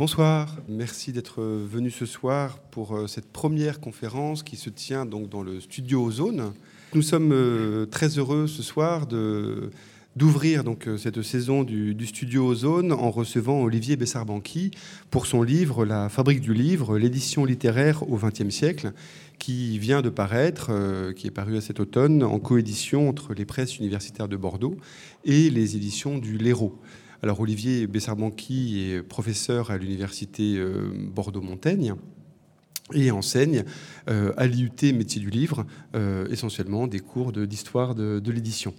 Bonsoir, merci d'être venu ce soir pour cette première conférence qui se tient donc dans le studio Ozone. Nous sommes très heureux ce soir d'ouvrir donc cette saison du studio Ozone en recevant Olivier Bessart-Banqui pour son livre La Fabrique du livre, l'édition littéraire au XXe siècle, qui vient de paraître, qui est paru cet automne en coédition entre les presses universitaires de Bordeaux et les éditions du L'Hérault. Alors Olivier Bessart-Banqui est professeur à l'université Bordeaux-Montaigne et enseigne à l'IUT Métiers du Livre, essentiellement des cours d'histoire de l'édition.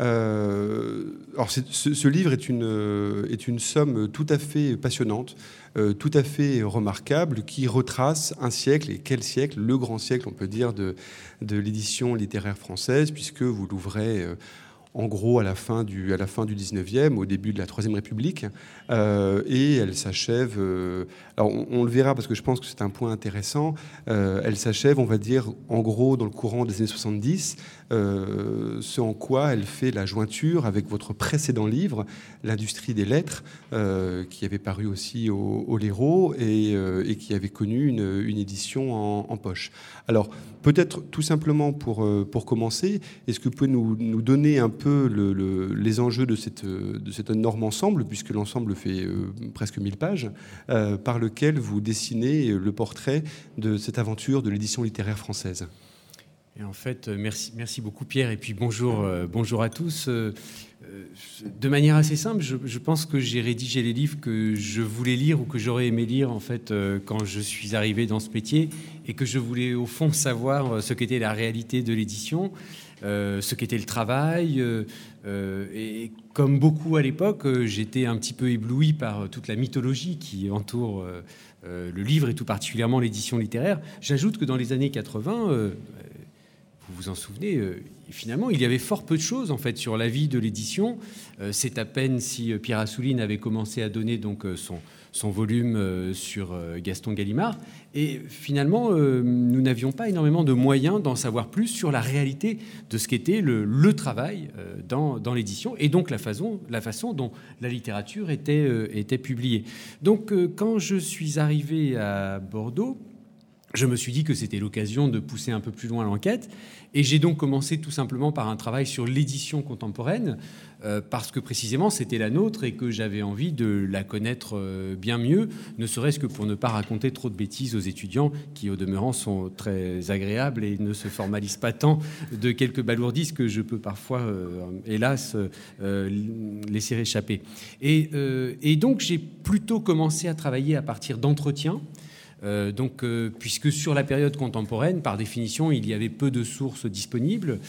Alors ce livre est une somme tout à fait passionnante, tout à fait remarquable, qui retrace un siècle, et quel siècle, le grand siècle, on peut dire, de l'édition littéraire française, puisque vous l'ouvrez en gros à la fin du 19e, au début de la Troisième République, et elle s'achève, alors on le verra parce que je pense que c'est un point intéressant, elle s'achève, on va dire, en gros dans le courant des années 70, ce en quoi elle fait la jointure avec votre précédent livre, L'Industrie des lettres, qui avait paru aussi au L'Hérault et qui avait connu une édition en poche. Alors, peut-être tout simplement pour commencer, est-ce que vous pouvez nous donner un peu les enjeux de cet énorme ensemble, puisque l'ensemble fait presque 1000 pages, par lequel vous dessinez le portrait de cette aventure de l'édition littéraire française? Et en fait, merci beaucoup Pierre, et puis bonjour à tous. De manière assez simple, je pense que j'ai rédigé les livres que je voulais lire ou que j'aurais aimé lire en fait quand je suis arrivé dans ce métier, et que je voulais au fond savoir ce qu'était la réalité de l'édition, ce qu'était le travail. Et comme beaucoup à l'époque, j'étais un petit peu ébloui par toute la mythologie qui entoure le livre et tout particulièrement l'édition littéraire. J'ajoute que dans les années 80, vous vous en souvenez, finalement, il y avait fort peu de choses en fait sur la vie de l'édition. C'est à peine si Pierre Assouline avait commencé à donner donc son volume sur Gaston Gallimard. Et finalement, nous n'avions pas énormément de moyens d'en savoir plus sur la réalité de ce qu'était le travail dans l'édition, et donc la façon dont la littérature était publiée. Donc, quand je suis arrivé à Bordeaux, je me suis dit que c'était l'occasion de pousser un peu plus loin l'enquête, et j'ai donc commencé tout simplement par un travail sur l'édition contemporaine, parce que précisément c'était la nôtre et que j'avais envie de la connaître bien mieux, ne serait-ce que pour ne pas raconter trop de bêtises aux étudiants, qui au demeurant sont très agréables et ne se formalisent pas tant de quelques balourdisses que je peux parfois, hélas, laisser échapper. Et donc j'ai plutôt commencé à travailler à partir d'entretiens. Puisque sur la période contemporaine, par définition, il y avait peu de sources disponibles.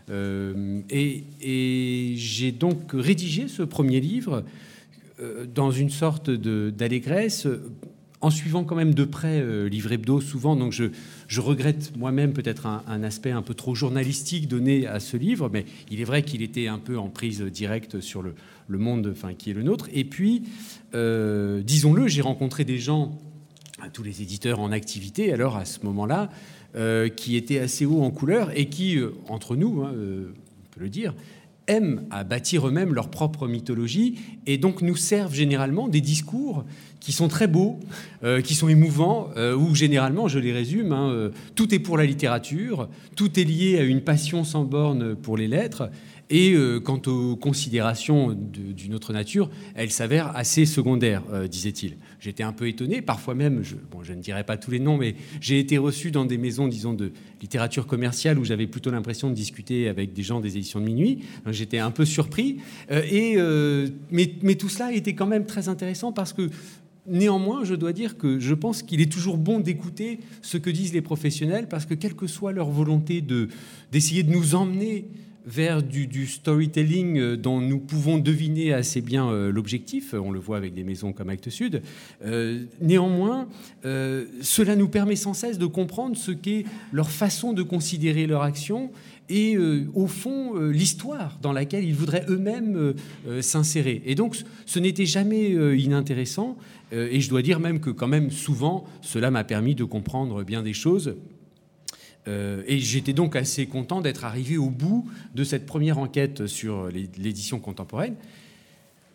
Et j'ai donc rédigé ce premier livre dans une sorte d'allégresse, en suivant quand même de près Livre Hebdo souvent. Donc je regrette moi-même peut-être un aspect un peu trop journalistique donné à ce livre, mais il est vrai qu'il était un peu en prise directe sur le monde qui est le nôtre. Et puis, disons-le, j'ai rencontré des gens, tous les éditeurs en activité, alors à ce moment-là, qui étaient assez hauts en couleur et qui, entre nous, on peut le dire, aiment à bâtir eux-mêmes leur propre mythologie, et donc nous servent généralement des discours qui sont très beaux, qui sont émouvants, où généralement, je les résume, tout est pour la littérature, tout est lié à une passion sans borne pour les lettres, et quant aux considérations d'une autre nature, elles s'avèrent assez secondaires, disait-il. J'étais un peu étonné, parfois même, je ne dirai pas tous les noms, mais j'ai été reçu dans des maisons, disons, de littérature commerciale où j'avais plutôt l'impression de discuter avec des gens des éditions de minuit. Donc, j'étais un peu surpris, mais tout cela était quand même très intéressant parce que néanmoins, je dois dire que je pense qu'il est toujours bon d'écouter ce que disent les professionnels, parce que quelle que soit leur volonté d'essayer de nous emmener vers du storytelling dont nous pouvons deviner assez bien l'objectif, on le voit avec des maisons comme Actes Sud, néanmoins, cela nous permet sans cesse de comprendre ce qu'est leur façon de considérer leur action et, au fond, l'histoire dans laquelle ils voudraient eux-mêmes s'insérer. Et donc, ce n'était jamais inintéressant, et je dois dire même que quand même, souvent, cela m'a permis de comprendre bien des choses. Et j'étais donc assez content d'être arrivé au bout de cette première enquête sur l'édition contemporaine.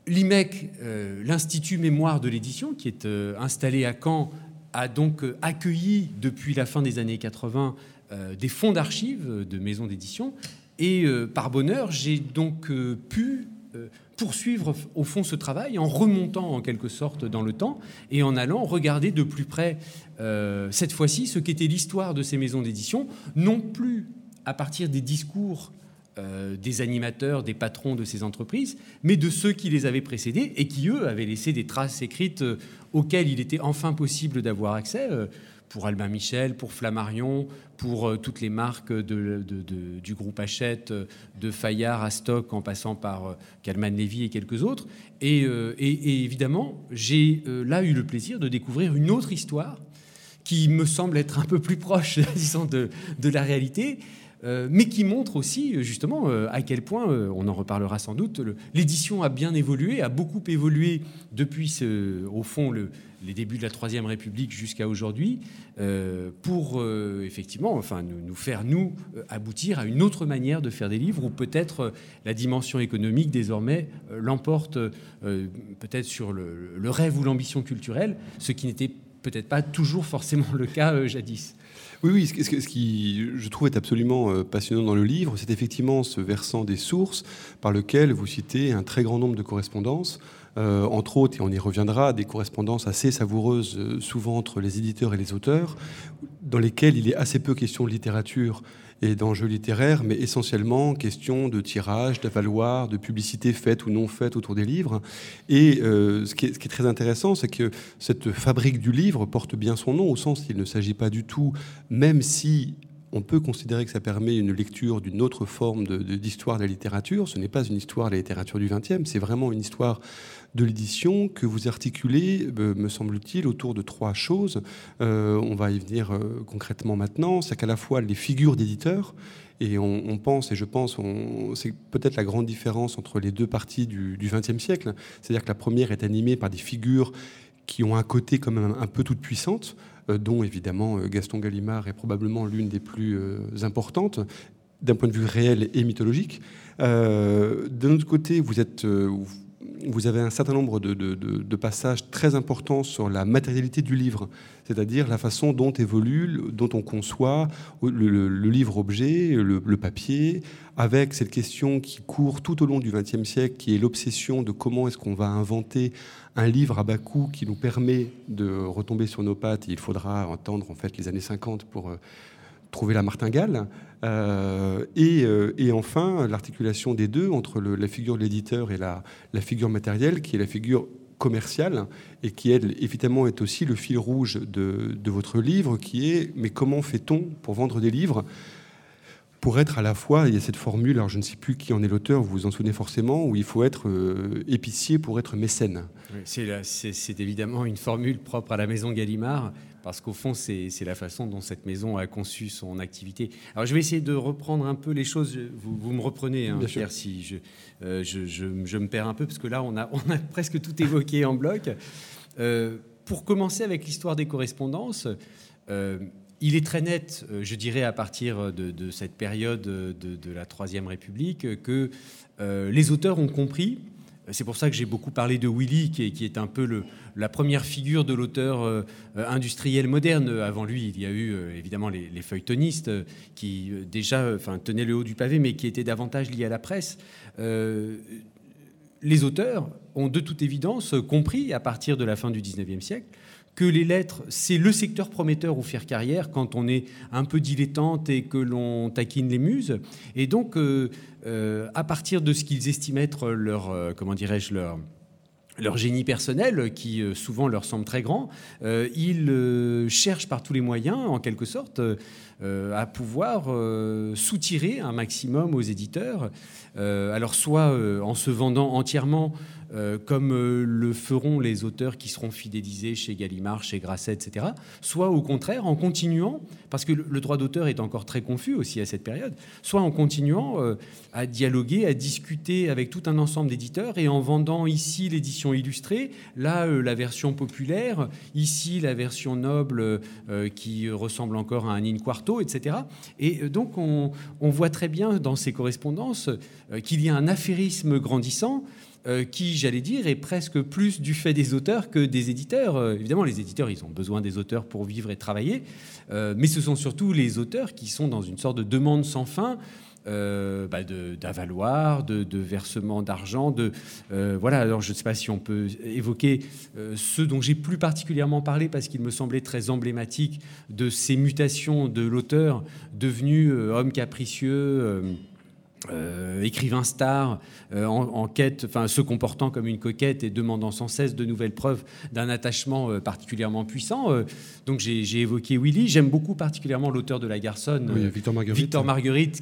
L'IMEC, l'Institut Mémoire de l'édition, qui est installé à Caen, a donc accueilli depuis la fin des années 80 des fonds d'archives de maisons d'édition. Et par bonheur, j'ai donc pu poursuivre au fond ce travail en remontant en quelque sorte dans le temps et en allant regarder de plus près cette fois-ci ce qu'était l'histoire de ces maisons d'édition, non plus à partir des discours des animateurs, des patrons de ces entreprises, mais de ceux qui les avaient précédés et qui, eux, avaient laissé des traces écrites auxquelles il était enfin possible d'avoir accès, pour Albin Michel, pour Flammarion, pour toutes les marques du groupe Hachette, de Fayard à Stock, en passant par Kalman Levy et quelques autres. Et évidemment, j'ai là eu le plaisir de découvrir une autre histoire qui me semble être un peu plus proche, disons, de la réalité, mais qui montre aussi, justement, à quel point, on en reparlera sans doute, l'édition a bien évolué, a beaucoup évolué depuis, au fond, les débuts de la Troisième République jusqu'à aujourd'hui, pour, effectivement, enfin, nous faire, aboutir à une autre manière de faire des livres, où peut-être la dimension économique, désormais, l'emporte peut-être sur le rêve ou l'ambition culturelle, ce qui n'était peut-être pas toujours forcément le cas jadis. Oui, ce qui, je trouve, est absolument passionnant dans le livre, c'est effectivement ce versant des sources par lequel vous citez un très grand nombre de correspondances, entre autres, et on y reviendra, des correspondances assez savoureuses, souvent entre les éditeurs et les auteurs, dans lesquelles il est assez peu question de littérature et d'enjeux littéraires, mais essentiellement question de tirage, d'avaloir, de publicité faite ou non faite autour des livres. Et ce qui est très intéressant, c'est que cette fabrique du livre porte bien son nom, au sens qu'il ne s'agit pas du tout, même si on peut considérer que ça permet une lecture d'une autre forme d'histoire de la littérature, ce n'est pas une histoire de la littérature du XXe, c'est vraiment une histoire de l'édition que vous articulez, me semble-t-il, autour de trois choses. On va y venir concrètement maintenant. C'est qu'à la fois les figures d'éditeurs, et on pense, et je pense, c'est peut-être la grande différence entre les deux parties du XXe siècle. C'est-à-dire que la première est animée par des figures qui ont un côté quand même un peu toute puissante, dont évidemment Gaston Gallimard est probablement l'une des plus importantes, d'un point de vue réel et mythologique. D'un autre côté, vous avez un certain nombre de passages très importants sur la matérialité du livre, c'est-à-dire la façon dont évolue, dont on conçoit le livre-objet, le papier, avec cette question qui court tout au long du XXe siècle, qui est l'obsession de comment est-ce qu'on va inventer un livre à bas coût qui nous permet de retomber sur nos pattes. Il faudra attendre en fait les années 50 pour trouver la martingale. Et enfin, l'articulation des deux entre la figure de l'éditeur et la figure matérielle, qui est la figure commerciale, et qui, elle, évidemment, est aussi le fil rouge de votre livre, qui est « Mais comment fait-on pour vendre des livres ?» Pour être à la fois, il y a cette formule, alors je ne sais plus qui en est l'auteur, vous vous en souvenez forcément, où il faut être épicier pour être mécène. Oui, c'est évidemment une formule propre à la maison Gallimard, parce qu'au fond, c'est la façon dont cette maison a conçu son activité. Alors, je vais essayer de reprendre un peu les choses. Vous me reprenez, hein, Pierre, si je me perds un peu, parce que là, on a presque tout évoqué en bloc. Pour commencer avec l'histoire des correspondances, il est très net, je dirais, à partir de cette période de la Troisième République, que les auteurs ont compris. C'est pour ça que j'ai beaucoup parlé de Willy, qui est un peu la première figure de l'auteur industriel moderne. Avant lui, il y a eu évidemment les feuilletonistes qui déjà tenaient le haut du pavé, mais qui étaient davantage liés à la presse. Les auteurs ont de toute évidence compris, à partir de la fin du XIXe siècle, que les lettres, c'est le secteur prometteur où faire carrière quand on est un peu dilettante et que l'on taquine les muses. Et donc, à partir de ce qu'ils estiment être leur génie personnel, qui souvent leur semble très grand, ils cherchent par tous les moyens, en quelque sorte, à pouvoir soutirer un maximum aux éditeurs. Alors soit en se vendant entièrement, comme le feront les auteurs qui seront fidélisés chez Gallimard, chez Grasset, etc., soit au contraire en continuant, parce que le droit d'auteur est encore très confus aussi à cette période, soit en continuant à dialoguer, à discuter avec tout un ensemble d'éditeurs et en vendant ici l'édition illustrée, là la version populaire, ici la version noble qui ressemble encore à un in-quarto, etc. Et donc on voit très bien dans ces correspondances qu'il y a un affairisme grandissant qui, j'allais dire, est presque plus du fait des auteurs que des éditeurs. Évidemment, les éditeurs, ils ont besoin des auteurs pour vivre et travailler, mais ce sont surtout les auteurs qui sont dans une sorte de demande sans fin d'avaloir, de versement d'argent. Voilà. Alors, je ne sais pas si on peut évoquer ceux dont j'ai plus particulièrement parlé parce qu'il me semblait très emblématique de ces mutations de l'auteur devenu homme capricieux, écrivain star, en quête, se comportant comme une coquette et demandant sans cesse de nouvelles preuves d'un attachement particulièrement puissant. Donc j'ai évoqué Willy. J'aime beaucoup particulièrement l'auteur de La Garçonne, oui, Victor Marguerite,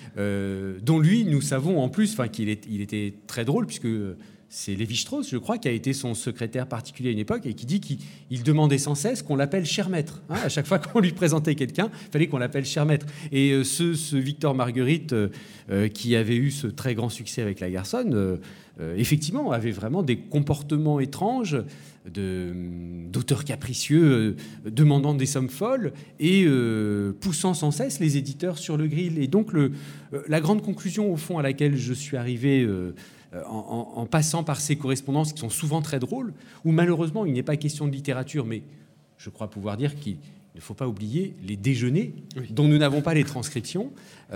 dont lui, nous savons en plus qu'il était très drôle, puisque c'est Lévi-Strauss, je crois, qui a été son secrétaire particulier à une époque et qui dit qu'il demandait sans cesse qu'on l'appelle cher maître. À chaque fois qu'on lui présentait quelqu'un, il fallait qu'on l'appelle cher maître. Et ce Victor Marguerite, qui avait eu ce très grand succès avec La Garçonne, effectivement, avait vraiment des comportements étranges d'auteurs capricieux, demandant des sommes folles et poussant sans cesse les éditeurs sur le grill. Et donc, la grande conclusion, au fond, à laquelle je suis arrivé en passant par ces correspondances qui sont souvent très drôles, où malheureusement il n'est pas question de littérature, mais je crois pouvoir dire qu'il ne faut pas oublier les déjeuners, dont nous n'avons pas les transcriptions,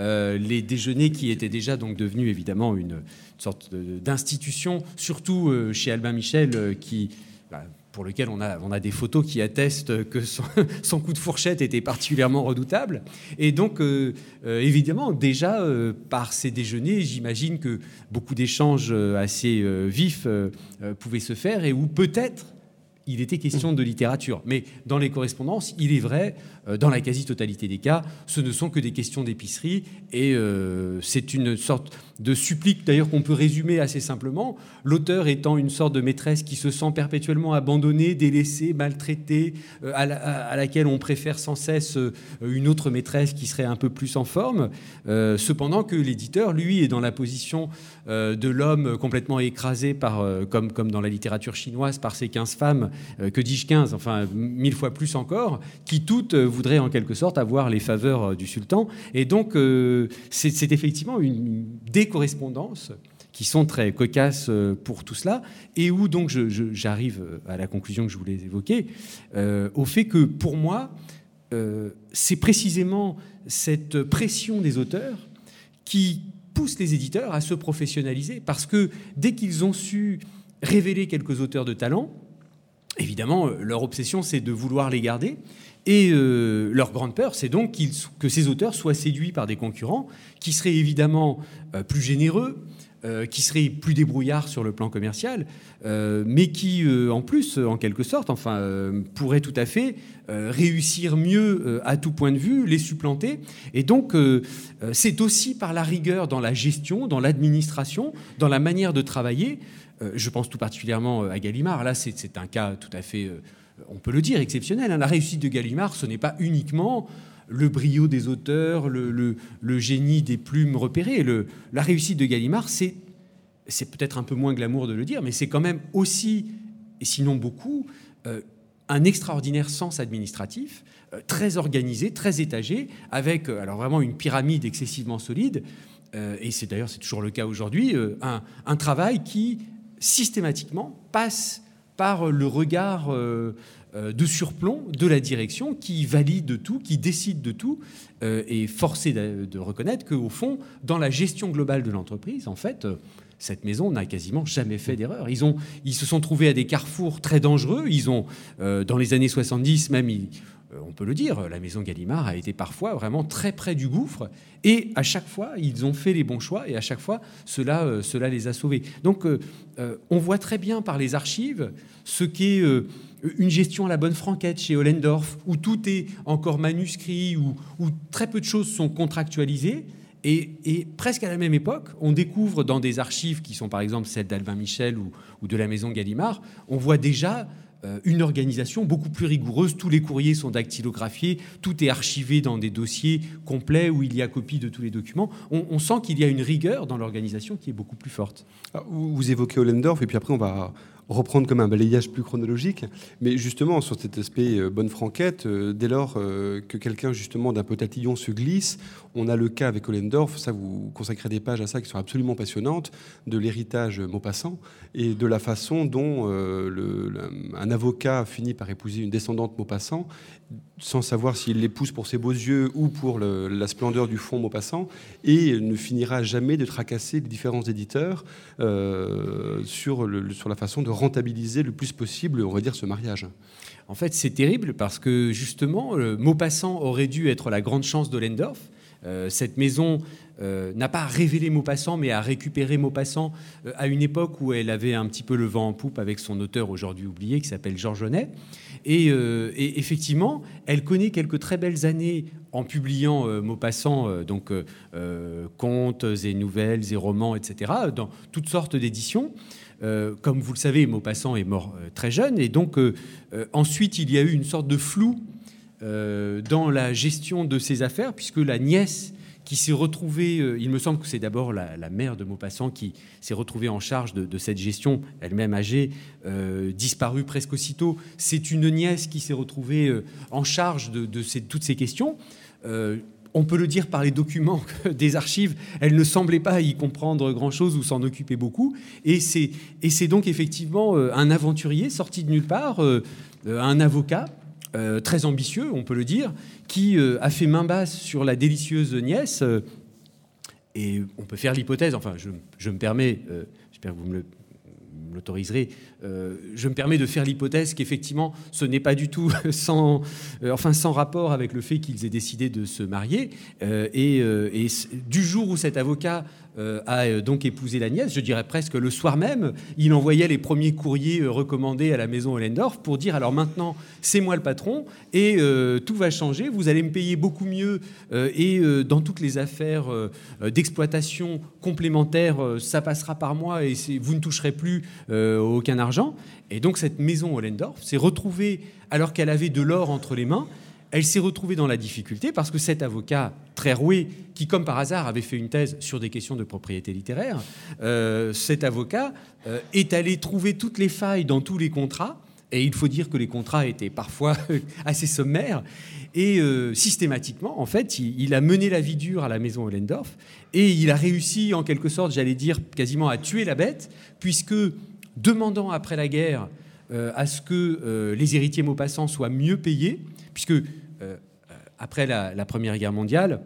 les déjeuners qui étaient déjà donc devenus évidemment une sorte d'institution, surtout chez Albin Michel, pour lequel on a des photos qui attestent que son coup de fourchette était particulièrement redoutable. Et donc, évidemment, déjà, par ces déjeuners, j'imagine que beaucoup d'échanges assez vifs pouvaient se faire et où peut-être il était question de littérature. Mais dans les correspondances, il est vrai, dans la quasi-totalité des cas, ce ne sont que des questions d'épicerie et c'est une sorte de supplique, d'ailleurs, qu'on peut résumer assez simplement, l'auteur étant une sorte de maîtresse qui se sent perpétuellement abandonnée, délaissée, maltraitée, à laquelle on préfère sans cesse une autre maîtresse qui serait un peu plus en forme, cependant que l'éditeur, lui, est dans la position de l'homme complètement écrasé comme dans la littérature chinoise, par ses 15 femmes, que dis-je 15, enfin 1000 fois plus encore, qui toutes voudraient en quelque sorte avoir les faveurs du sultan. Et donc, c'est effectivement des correspondances qui sont très cocasses pour tout cela, et où donc j'arrive à la conclusion que je voulais évoquer, au fait que pour moi, c'est précisément cette pression des auteurs qui pousse les éditeurs à se professionnaliser, parce que dès qu'ils ont su révéler quelques auteurs de talent, évidemment, leur obsession, c'est de vouloir les garder. Et leur grande peur, c'est donc que ces auteurs soient séduits par des concurrents qui seraient évidemment plus généreux, qui seraient plus débrouillards sur le plan commercial, mais qui, en plus, en quelque sorte, pourraient tout à fait réussir mieux à tout point de vue, les supplanter. Et donc, c'est aussi par la rigueur dans la gestion, dans l'administration, dans la manière de travailler. Je pense tout particulièrement à Gallimard. Là, c'est un cas tout à fait, on peut le dire, exceptionnel. La réussite de Gallimard, ce n'est pas uniquement le brio des auteurs, le génie des plumes repérées. La réussite de Gallimard, c'est peut-être un peu moins glamour de le dire, mais c'est quand même aussi, et sinon beaucoup, un extraordinaire sens administratif, très organisé, très étagé, avec alors vraiment une pyramide excessivement solide. Et c'est toujours le cas aujourd'hui, un travail qui systématiquement passe par le regard de surplomb de la direction qui valide tout, qui décide de tout, et forcé de reconnaître qu'au fond, dans la gestion globale de l'entreprise, en fait, cette maison n'a quasiment jamais fait d'erreur. Ils se sont trouvés à des carrefours très dangereux. Ils ont, dans les années 70 même, on peut le dire, la maison Gallimard a été parfois vraiment très près du gouffre. Et à chaque fois, ils ont fait les bons choix. Et à chaque fois, cela les a sauvés. Donc, on voit très bien par les archives ce qu'est une gestion à la bonne franquette chez Ollendorff, où tout est encore manuscrit, où très peu de choses sont contractualisées. Et presque à la même époque, on découvre dans des archives qui sont par exemple celles d'Albin Michel ou de la maison Gallimard, on voit déjà une organisation beaucoup plus rigoureuse. Tous les courriers sont dactylographiés, tout est archivé dans des dossiers complets où il y a copie de tous les documents. On sent qu'il y a une rigueur dans l'organisation qui est beaucoup plus forte. Vous évoquez Ollendorff, et puis après reprendre comme un balayage plus chronologique, mais justement sur cet aspect bonne franquette, dès lors que quelqu'un justement d'un potatillon se glisse, on a le cas avec Ollendorf, ça vous consacrez des pages à ça qui sont absolument passionnantes, de l'héritage Maupassant et de la façon dont un avocat finit par épouser une descendante Maupassant sans savoir s'il l'épouse pour ses beaux yeux ou pour la splendeur du fond Maupassant, et ne finira jamais de tracasser les différents éditeurs sur la façon de rentabiliser le plus possible, on va dire, ce mariage. En fait, c'est terrible parce que, justement, Maupassant aurait dû être la grande chance d'Ollendorf. Cette maison n'a pas révélé Maupassant, mais a récupéré Maupassant à une époque où elle avait un petit peu le vent en poupe avec son auteur aujourd'hui oublié, qui s'appelle Georges Jeunet. Et effectivement, elle connaît quelques très belles années en publiant Maupassant, contes et nouvelles et romans, etc., dans toutes sortes d'éditions. Comme vous le savez, Maupassant est mort très jeune, et donc ensuite il y a eu une sorte de flou dans la gestion de ses affaires, puisque la nièce qui s'est retrouvée, il me semble que c'est d'abord la mère de Maupassant qui s'est retrouvée en charge de cette gestion, elle-même âgée, disparue presque aussitôt. C'est une nièce qui s'est retrouvée en charge de toutes ces questions. On peut le dire par les documents des archives, elle ne semblait pas y comprendre grand-chose ou s'en occuper beaucoup. Et c'est donc effectivement un aventurier sorti de nulle part, un avocat, très ambitieux, on peut le dire, qui a fait main basse sur la délicieuse nièce. Et on peut faire l'hypothèse, enfin, je me permets, j'espère que vous me l'autoriserez, je me permets de faire l'hypothèse qu'effectivement, ce n'est pas du tout sans rapport avec le fait qu'ils aient décidé de se marier. Et du jour où cet avocat a donc épousé la nièce, je dirais presque le soir même, il envoyait les premiers courriers recommandés à la maison Ollendorf pour dire: alors maintenant, c'est moi le patron et tout va changer, vous allez me payer beaucoup mieux et dans toutes les affaires d'exploitation complémentaires, ça passera par moi et vous ne toucherez plus aucun argent. Et donc cette maison Ollendorf s'est retrouvée, alors qu'elle avait de l'or entre les mains, elle s'est retrouvée dans la difficulté parce que cet avocat très roué, qui comme par hasard avait fait une thèse sur des questions de propriété littéraire, cet avocat est allé trouver toutes les failles dans tous les contrats, et il faut dire que les contrats étaient parfois assez sommaires, et systématiquement, en fait, il a mené la vie dure à la maison Ollendorf, et il a réussi, en quelque sorte, j'allais dire, quasiment à tuer la bête, puisque, demandant après la guerre à ce que les héritiers Maupassant soient mieux payés, puisque après la Première Guerre mondiale,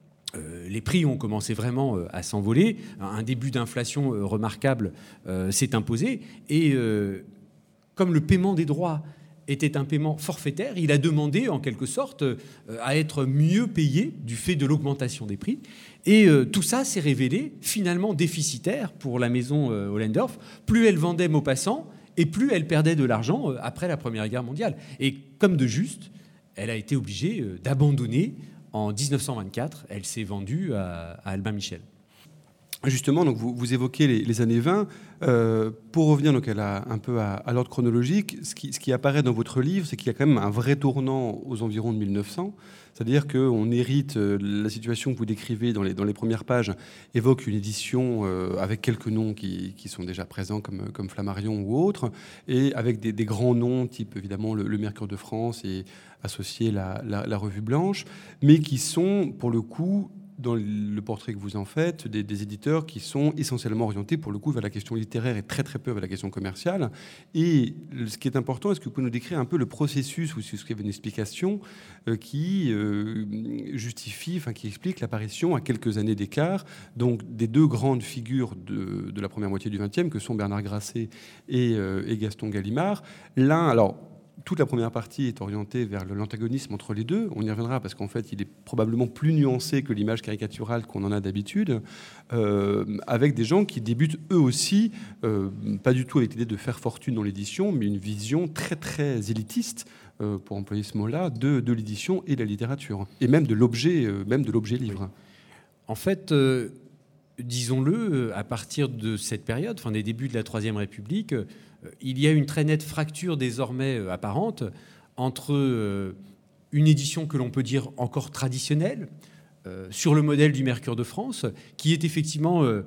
les prix ont commencé vraiment à s'envoler. Un début d'inflation remarquable s'est imposé. Et comme le paiement des droits était un paiement forfaitaire, il a demandé en quelque sorte à être mieux payé du fait de l'augmentation des prix. Et tout ça s'est révélé finalement déficitaire pour la maison Ollendorf. Plus elle vendait Maupassant, et plus elle perdait de l'argent après la Première Guerre mondiale. Et comme de juste, elle a été obligée d'abandonner en 1924. Elle s'est vendue à Albin Michel. Justement, donc vous évoquez les années 20. Pour revenir donc un peu à l'ordre chronologique, ce qui apparaît dans votre livre, c'est qu'il y a quand même un vrai tournant aux environs de 1900. C'est-à-dire qu'on hérite, la situation que vous décrivez dans les premières pages évoque une édition avec quelques noms qui sont déjà présents comme Flammarion ou autres, et avec des grands noms, type évidemment le Mercure de France et associé la Revue Blanche, mais qui sont pour le coup, dans le portrait que vous en faites, des éditeurs qui sont essentiellement orientés, pour le coup, vers la question littéraire et très très peu vers la question commerciale. Et ce qui est important, est-ce que vous pouvez nous décrire un peu le processus, ou si vous avez une explication qui justifie, enfin qui explique l'apparition à quelques années d'écart, donc des deux grandes figures de la première moitié du XXe, que sont Bernard Grasset et Gaston Gallimard. L'un, alors, toute la première partie est orientée vers l'antagonisme entre les deux. On y reviendra parce qu'en fait, il est probablement plus nuancé que l'image caricaturale qu'on en a d'habitude, avec des gens qui débutent eux aussi, pas du tout avec l'idée de faire fortune dans l'édition, mais une vision très très élitiste, pour employer ce mot-là, de l'édition et de la littérature, et même de l'objet livre. En fait, disons-le, à partir de cette période, enfin des débuts de la Troisième République, il y a une très nette fracture désormais apparente entre une édition que l'on peut dire encore traditionnelle, sur le modèle du Mercure de France, qui est effectivement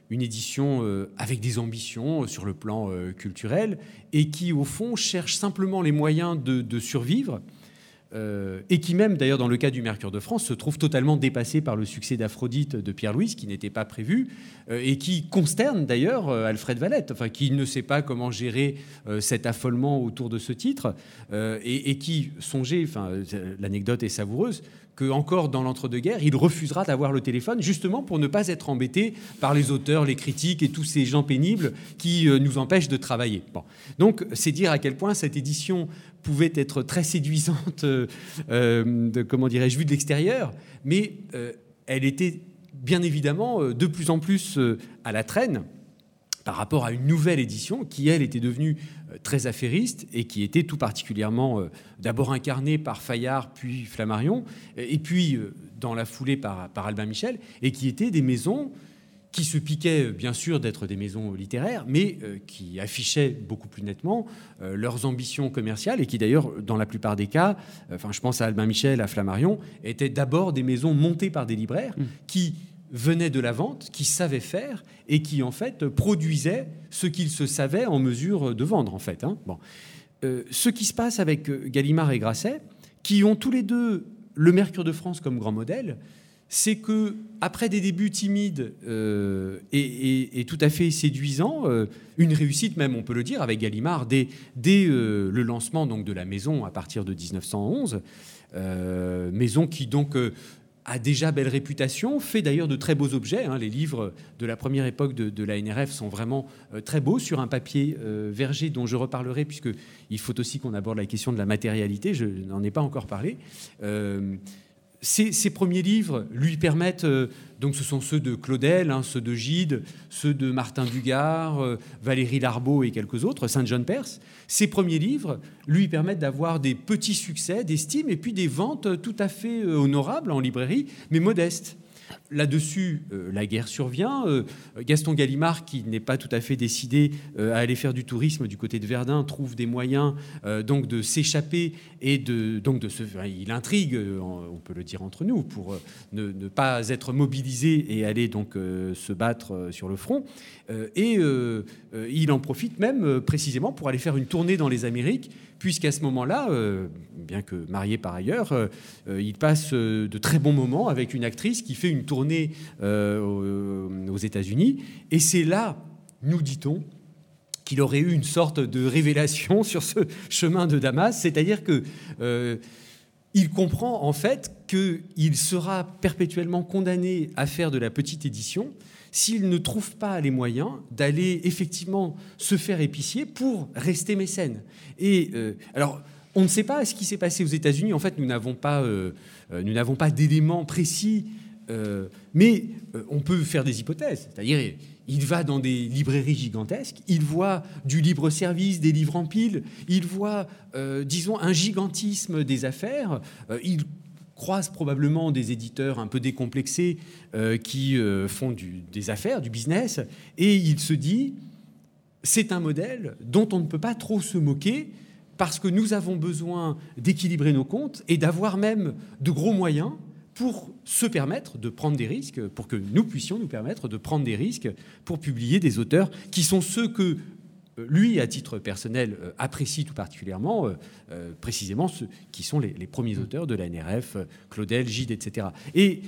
une édition avec des ambitions sur le plan culturel et qui, au fond, cherche simplement les moyens de survivre et qui même, d'ailleurs, dans le cas du Mercure de France, se trouve totalement dépassé par le succès d'Aphrodite de Pierre-Louis, qui n'était pas prévu et qui consterne d'ailleurs Alfred Valette, enfin, qui ne sait pas comment gérer cet affolement autour de ce titre et qui songeait, enfin, l'anecdote est savoureuse, que encore dans l'entre-deux-guerres, il refusera d'avoir le téléphone, justement pour ne pas être embêté par les auteurs, les critiques et tous ces gens pénibles qui nous empêchent de travailler. Bon. Donc, c'est dire à quel point cette édition pouvait être très séduisante, comment dirais-je, vue de l'extérieur, mais elle était bien évidemment de plus en plus à la traîne par rapport à une nouvelle édition qui, elle, était devenue très affairiste et qui était tout particulièrement d'abord incarnée par Fayard, puis Flammarion, et puis dans la foulée par Albin Michel, et qui étaient des maisons qui se piquaient bien sûr d'être des maisons littéraires, mais qui affichaient beaucoup plus nettement leurs ambitions commerciales et qui d'ailleurs, dans la plupart des cas, enfin je pense à Albin Michel, à Flammarion, étaient d'abord des maisons montées par des libraires qui venaient de la vente, qui savaient faire et qui, en fait, produisaient ce qu'ils se savaient en mesure de vendre, en fait. Hein. Bon. Ce qui se passe avec Gallimard et Grasset, qui ont tous les deux le Mercure de France comme grand modèle, c'est que après des débuts timides et tout à fait séduisants, une réussite même, on peut le dire, avec Gallimard, dès le lancement donc, de la maison à partir de 1911, maison qui donc... a déjà belle réputation, fait d'ailleurs de très beaux objets. Hein. Les livres de la première époque de la NRF sont vraiment très beaux, sur un papier verger dont je reparlerai, puisqu'il faut aussi qu'on aborde la question de la matérialité. Je n'en ai pas encore parlé. Ces premiers livres lui permettent, donc ce sont ceux de Claudel, hein, ceux de Gide, ceux de Martin Dugard, Valérie Larbaud et quelques autres, Saint-John Perse. Ces premiers livres lui permettent d'avoir des petits succès, d'estime et puis des ventes tout à fait honorables en librairie, mais modestes. Là-dessus, la guerre survient. Gaston Gallimard, qui n'est pas tout à fait décidé à aller faire du tourisme du côté de Verdun, trouve des moyens donc de s'échapper et il intrigue, on peut le dire entre nous, pour ne pas être mobilisé et aller donc se battre sur le front. Il en profite même précisément pour aller faire une tournée dans les Amériques, puisqu'à ce moment-là, bien que marié par ailleurs, il passe de très bons moments avec une actrice qui fait une tournée aux États-Unis. Et c'est là, nous dit-on, qu'il aurait eu une sorte de révélation sur ce chemin de Damas, c'est-à-dire que il comprend en fait qu'il sera perpétuellement condamné à faire de la petite édition s'il ne trouve pas les moyens d'aller effectivement se faire épicier pour rester mécène. Et alors, on ne sait pas ce qui s'est passé aux États-Unis. En fait, nous n'avons pas d'éléments précis, mais on peut faire des hypothèses. C'est-à-dire, il va dans des librairies gigantesques, il voit du libre-service, des livres en pile, il voit, disons, un gigantisme des affaires, il croise probablement des éditeurs un peu décomplexés qui font des affaires, du business, et il se dit, c'est un modèle dont on ne peut pas trop se moquer parce que nous avons besoin d'équilibrer nos comptes et d'avoir même de gros moyens pour se permettre de prendre des risques, pour que nous puissions nous permettre de prendre des risques pour publier des auteurs qui sont ceux que lui, à titre personnel, apprécie tout particulièrement, précisément ceux qui sont les premiers auteurs de la NRF, Claudel, Gide, etc. Et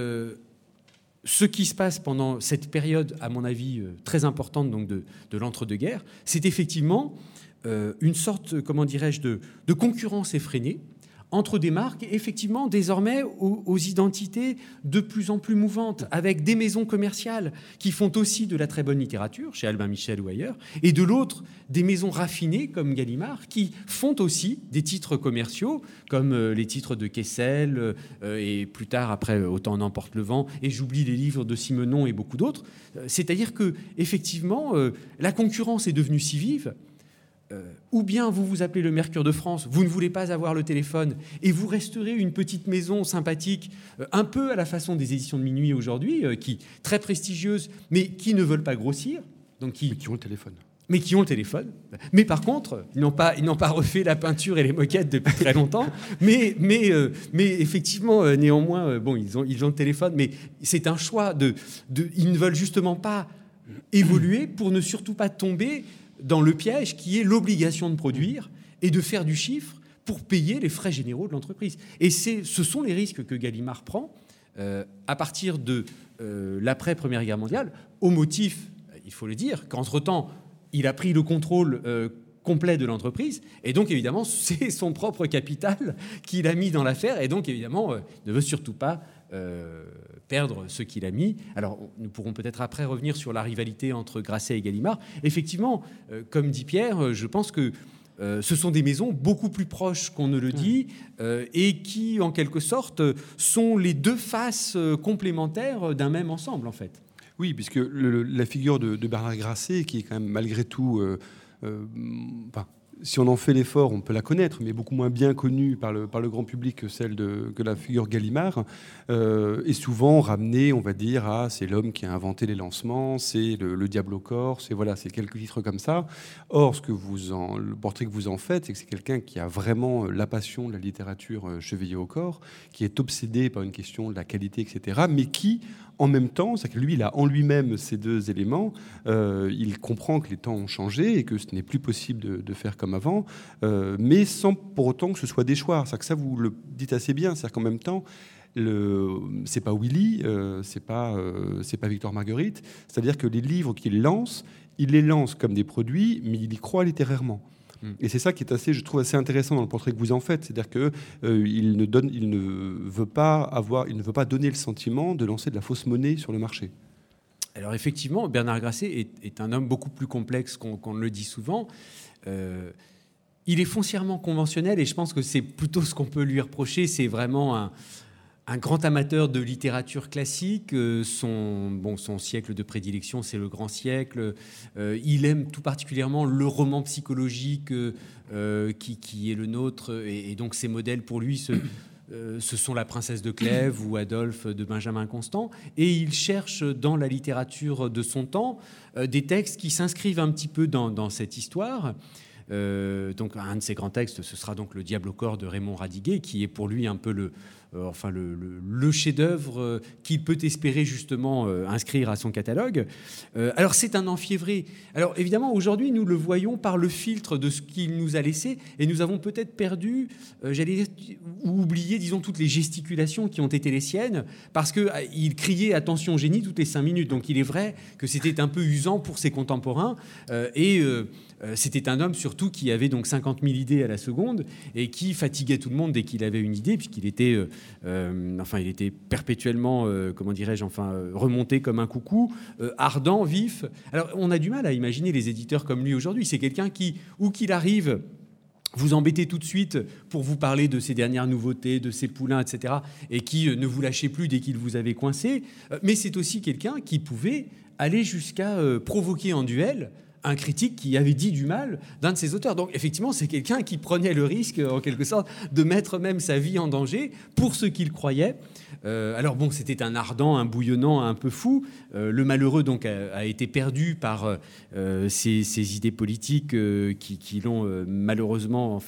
ce qui se passe pendant cette période, à mon avis, très importante donc de l'entre-deux-guerres, c'est effectivement une sorte, comment dirais-je, de concurrence effrénée entre des marques, effectivement, désormais, aux identités de plus en plus mouvantes, avec des maisons commerciales qui font aussi de la très bonne littérature, chez Albin Michel ou ailleurs, et de l'autre, des maisons raffinées, comme Gallimard, qui font aussi des titres commerciaux, comme les titres de Kessel, et plus tard, après, Autant n'emporte le vent, et j'oublie les livres de Simenon et beaucoup d'autres. C'est-à-dire que, effectivement, la concurrence est devenue si vive, ou bien vous vous appelez le Mercure de France, vous ne voulez pas avoir le téléphone et vous resterez une petite maison sympathique, un peu à la façon des éditions de Minuit aujourd'hui, qui très prestigieuses, mais qui ne veulent pas grossir. Donc mais qui ont le téléphone. Mais qui ont le téléphone. Mais par contre, ils n'ont pas refait la peinture et les moquettes depuis très longtemps. Mais effectivement, néanmoins, bon, ils ont le téléphone. Mais c'est un choix ils ne veulent justement pas évoluer pour ne surtout pas tomber dans le piège qui est l'obligation de produire et de faire du chiffre pour payer les frais généraux de l'entreprise. Et ce sont les risques que Gallimard prend à partir de l'après-Première Guerre mondiale, au motif, il faut le dire, qu'entre-temps, il a pris le contrôle complet de l'entreprise, et donc évidemment, c'est son propre capital qu'il a mis dans l'affaire, et donc évidemment, ne veut surtout pas perdre ce qu'il a mis. Alors, nous pourrons peut-être après revenir sur la rivalité entre Grasset et Gallimard. Effectivement, comme dit Pierre, je pense que ce sont des maisons beaucoup plus proches qu'on ne le dit et qui, en quelque sorte, sont les deux faces complémentaires d'un même ensemble, en fait. Oui, puisque la figure de Bernard Grasset, qui est quand même malgré tout... si on en fait l'effort, on peut la connaître, mais beaucoup moins bien connue par le grand public que celle que la figure Gallimard, est souvent ramenée, on va dire, à c'est l'homme qui a inventé les lancements, c'est le diable au corps, c'est quelques titres comme ça. Or, le portrait que vous en faites, c'est que c'est quelqu'un qui a vraiment la passion de la littérature chevillée au corps, qui est obsédé par une question de la qualité, etc., mais qui, en même temps, c'est que lui, il a en lui-même ces deux éléments. Il comprend que les temps ont changé et que ce n'est plus possible de faire comme avant, mais sans pour autant que ce soit déchoir. C'est que ça, vous le dites assez bien. C'est-à-dire qu'en même temps, c'est pas Willy, c'est pas Victor Marguerite. C'est-à-dire que les livres qu'il lance, il les lance comme des produits, mais il y croit littérairement. Et c'est ça qui est je trouve assez intéressant dans le portrait que vous en faites, c'est-à-dire que il ne veut pas donner le sentiment de lancer de la fausse monnaie sur le marché. Alors effectivement, Bernard Grasset est un homme beaucoup plus complexe qu'on le dit souvent. Il est foncièrement conventionnel et je pense que c'est plutôt ce qu'on peut lui reprocher. C'est vraiment un grand amateur de littérature classique. Son siècle de prédilection, c'est le grand siècle. Il aime tout particulièrement le roman psychologique qui est le nôtre. Et donc ses modèles pour lui, ce sont La Princesse de Clèves ou Adolphe de Benjamin Constant. Et il cherche dans la littérature de son temps des textes qui s'inscrivent un petit peu dans cette histoire. Donc un de ses grands textes, ce sera donc Le Diable au corps de Raymond Radiguet, qui est pour lui un peu le chef-d'œuvre qu'il peut espérer justement inscrire à son catalogue. Alors c'est un enfiévré. Alors évidemment aujourd'hui nous le voyons par le filtre de ce qu'il nous a laissé et nous avons peut-être perdu, ou oublié, disons, toutes les gesticulations qui ont été les siennes parce qu'il criait attention génie toutes les 5 minutes. Donc il est vrai que c'était un peu usant pour ses contemporains c'était un homme surtout qui avait donc 50 000 idées à la seconde et qui fatiguait tout le monde dès qu'il avait une idée, puisqu'il était, il était perpétuellement, remonté comme un coucou, ardent, vif. Alors on a du mal à imaginer les éditeurs comme lui aujourd'hui. C'est quelqu'un qui, où qu'il arrive, vous embêtez tout de suite pour vous parler de ses dernières nouveautés, de ses poulains, etc., et qui ne vous lâchait plus dès qu'il vous avait coincé. Mais c'est aussi quelqu'un qui pouvait aller jusqu'à provoquer en duel un critique qui avait dit du mal d'un de ses auteurs. Donc effectivement, c'est quelqu'un qui prenait le risque, en quelque sorte, de mettre même sa vie en danger pour ce qu'il croyait. Alors bon, c'était un ardent, un bouillonnant, un peu fou. Le malheureux donc a été perdu par ces idées politiques qui l'ont malheureusement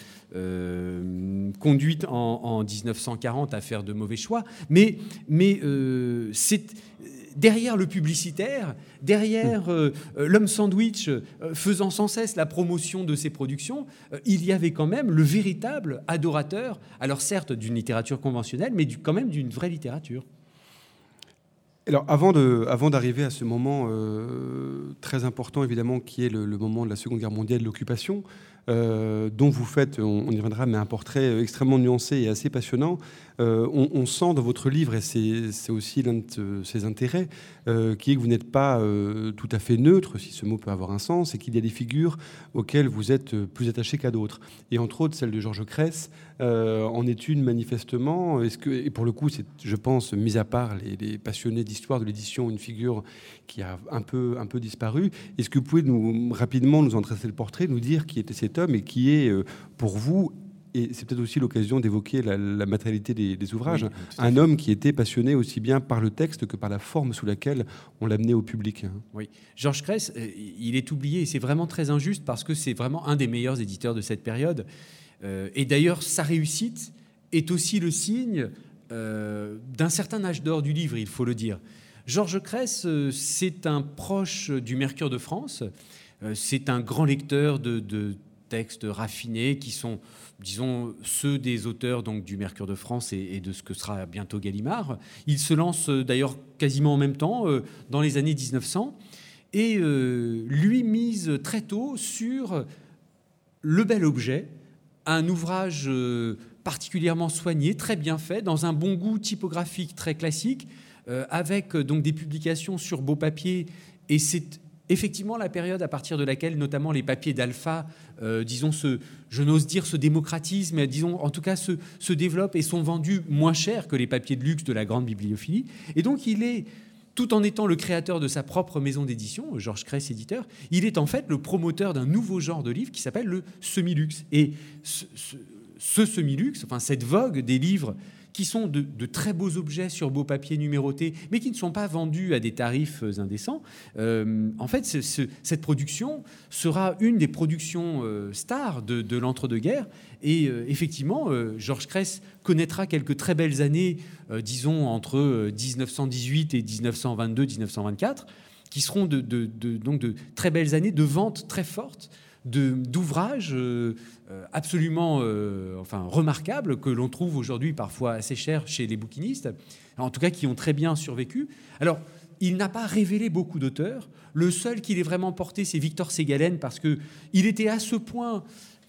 conduite en 1940 à faire de mauvais choix. Mais c'est derrière le publicitaire, derrière l'homme sandwich faisant sans cesse la promotion de ses productions, il y avait quand même le véritable adorateur, alors certes d'une littérature conventionnelle, mais quand même d'une vraie littérature. Alors, avant d'arriver à ce moment très important, évidemment, qui est le moment de la Seconde Guerre mondiale, l'occupation, dont vous faites, on y reviendra, mais un portrait extrêmement nuancé et assez passionnant. On sent dans votre livre, et c'est aussi l'un de ses intérêts, qui est que vous n'êtes pas tout à fait neutre, si ce mot peut avoir un sens, et qu'il y a des figures auxquelles vous êtes plus attaché qu'à d'autres. Et entre autres, celle de Georges Cresse en est une manifestement. Et pour le coup, c'est, je pense, mis à part les passionnés d'histoire de l'édition, une figure qui a un peu disparu. Est-ce que vous pouvez rapidement nous en dresser le portrait, nous dire qui était cet homme et qui est, pour vous, et c'est peut-être aussi l'occasion d'évoquer la matérialité des ouvrages, oui, un homme qui était passionné aussi bien par le texte que par la forme sous laquelle on l'amenait au public. Oui, Georges Cresse, il est oublié et c'est vraiment très injuste parce que c'est vraiment un des meilleurs éditeurs de cette période. Et d'ailleurs, sa réussite est aussi le signe d'un certain âge d'or du livre, il faut le dire. Georges Cresse, c'est un proche du Mercure de France. C'est un grand lecteur de textes raffinés qui sont, disons, ceux des auteurs donc, du Mercure de France et de ce que sera bientôt Gallimard. Il se lance d'ailleurs quasiment en même temps, dans les années 1900, et lui mise très tôt sur Le Bel Objet, un ouvrage particulièrement soigné, très bien fait, dans un bon goût typographique très classique, avec donc des publications sur beau papier, et c'est effectivement la période à partir de laquelle notamment les papiers d'Alpha, disons, je n'ose dire se démocratisent, mais disons en tout cas se développent et sont vendus moins cher que les papiers de luxe de la grande bibliophilie. Et donc il est, tout en étant le créateur de sa propre maison d'édition, Georges Cresse éditeur, il est en fait le promoteur d'un nouveau genre de livre qui s'appelle le semi-luxe. Et ce semi-luxe, enfin cette vogue des livres qui sont de très beaux objets sur beau papier numérotés, mais qui ne sont pas vendus à des tarifs indécents. En fait, cette production sera une des productions stars de l'entre-deux-guerres. Et effectivement, Georges Cresse connaîtra quelques très belles années, disons, entre 1918 et 1922-1924, qui seront donc de très belles années de ventes très fortes, d'ouvrages absolument remarquables que l'on trouve aujourd'hui parfois assez chers chez les bouquinistes, en tout cas qui ont très bien survécu. Alors, il n'a pas révélé beaucoup d'auteurs. Le seul qu'il ait vraiment porté, c'est Victor Ségalen, parce qu'il était à ce point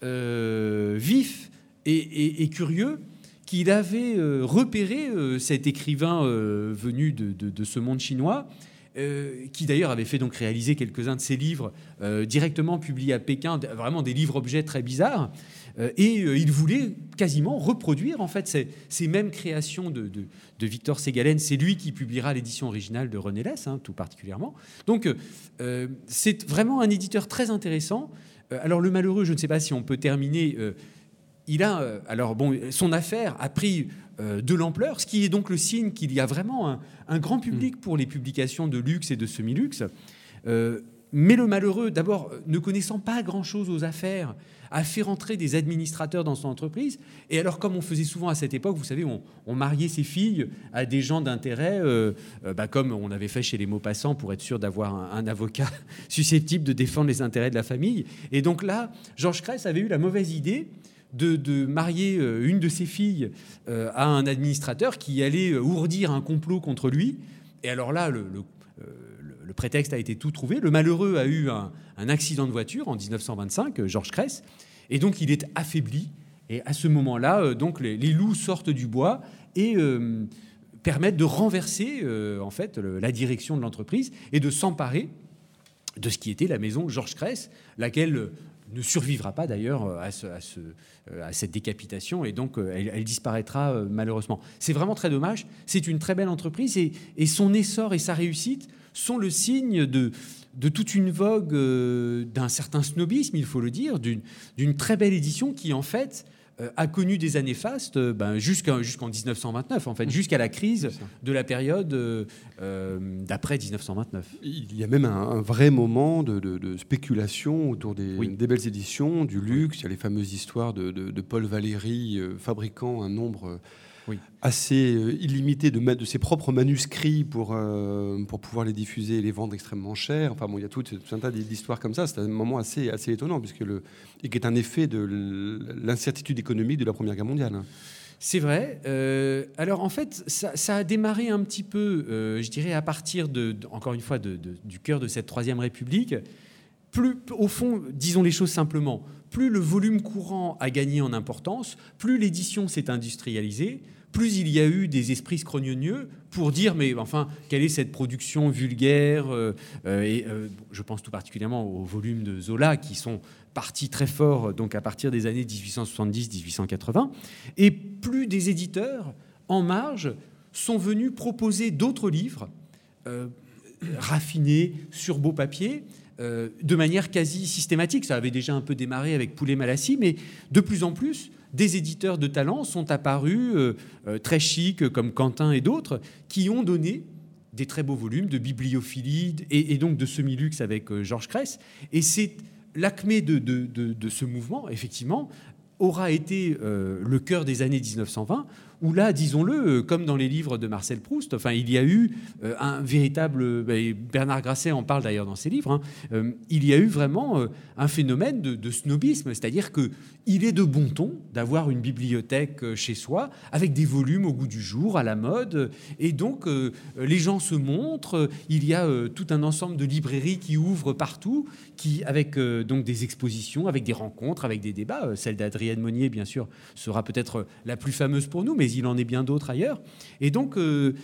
vif et curieux qu'il avait repéré cet écrivain venu de ce monde chinois, qui d'ailleurs avait fait donc réaliser quelques-uns de ses livres directement publiés à Pékin, vraiment des livres-objets très bizarres, et il voulait quasiment reproduire en fait ces mêmes créations de Victor Ségalen. C'est lui qui publiera l'édition originale de René Less, tout particulièrement. Donc c'est vraiment un éditeur très intéressant. Alors le malheureux, je ne sais pas si on peut terminer, il a, son affaire a pris de l'ampleur, ce qui est donc le signe qu'il y a vraiment un grand public pour les publications de luxe et de semi-luxe. Mais le malheureux, d'abord, ne connaissant pas grand-chose aux affaires, a fait rentrer des administrateurs dans son entreprise. Et alors, comme on faisait souvent à cette époque, vous savez, on mariait ses filles à des gens d'intérêt, comme on avait fait chez les Maupassant pour être sûr d'avoir un avocat susceptible de défendre les intérêts de la famille. Et donc là, Georges Cresse avait eu la mauvaise idée de marier une de ses filles à un administrateur qui allait ourdir un complot contre lui. Et alors là, le prétexte a été tout trouvé. Le malheureux a eu un accident de voiture en 1925, Georges Cresse, et donc il est affaibli. Et à ce moment-là, donc les loups sortent du bois et permettent de renverser en fait la direction de l'entreprise et de s'emparer de ce qui était la maison Georges Cresse, laquelle ne survivra pas d'ailleurs à cette décapitation, et donc elle disparaîtra malheureusement. C'est vraiment très dommage. C'est une très belle entreprise, et son essor et sa réussite sont le signe de toute une vogue, d'un certain snobisme, il faut le dire, d'une très belle édition qui en fait a connu des années fastes jusqu'en 1929, en fait, jusqu'à la crise de la période d'après 1929. Il y a même un vrai moment de spéculation autour des belles éditions, du luxe. Il y a les fameuses histoires de Paul Valéry fabriquant un nombre assez illimité de ses propres manuscrits pour pouvoir les diffuser et les vendre extrêmement cher. Enfin bon, il y a tout un tas d'histoires comme ça. C'est un moment assez étonnant, et qui est un effet de l'incertitude économique de la Première Guerre mondiale. C'est vrai. Alors en fait, ça a démarré un petit peu, je dirais, à partir encore une fois, du cœur de cette Troisième République. Plus, au fond, disons les choses simplement, plus le volume courant a gagné en importance, plus l'édition s'est industrialisée, plus il y a eu des esprits scrognonieux pour dire, mais enfin, quelle est cette production vulgaire je pense tout particulièrement au volume de Zola, qui sont partis très forts donc à partir des années 1870-1880, et plus des éditeurs en marge sont venus proposer d'autres livres raffinés sur beau papier, de manière quasi systématique. Ça avait déjà un peu démarré avec Poulet-Malassis, mais de plus en plus, des éditeurs de talent sont apparus, très chics, comme Quentin et d'autres, qui ont donné des très beaux volumes de bibliophilie et donc de semi-luxe avec Georges Cresse. Et c'est l'acmé de ce mouvement, effectivement, aura été le cœur des années 1920, où là, disons-le, comme dans les livres de Marcel Proust, enfin, il y a eu un véritable... Bernard Grasset en parle d'ailleurs dans ses livres, il y a eu vraiment un phénomène de snobisme, c'est-à-dire qu'il est de bon ton d'avoir une bibliothèque chez soi, avec des volumes au goût du jour, à la mode, et donc les gens se montrent, il y a tout un ensemble de librairies qui ouvrent partout, avec donc des expositions, avec des rencontres, avec des débats. Celle d'Adrienne Monnier, bien sûr, sera peut-être la plus fameuse pour nous, mais il en est bien d'autres ailleurs. Et donc,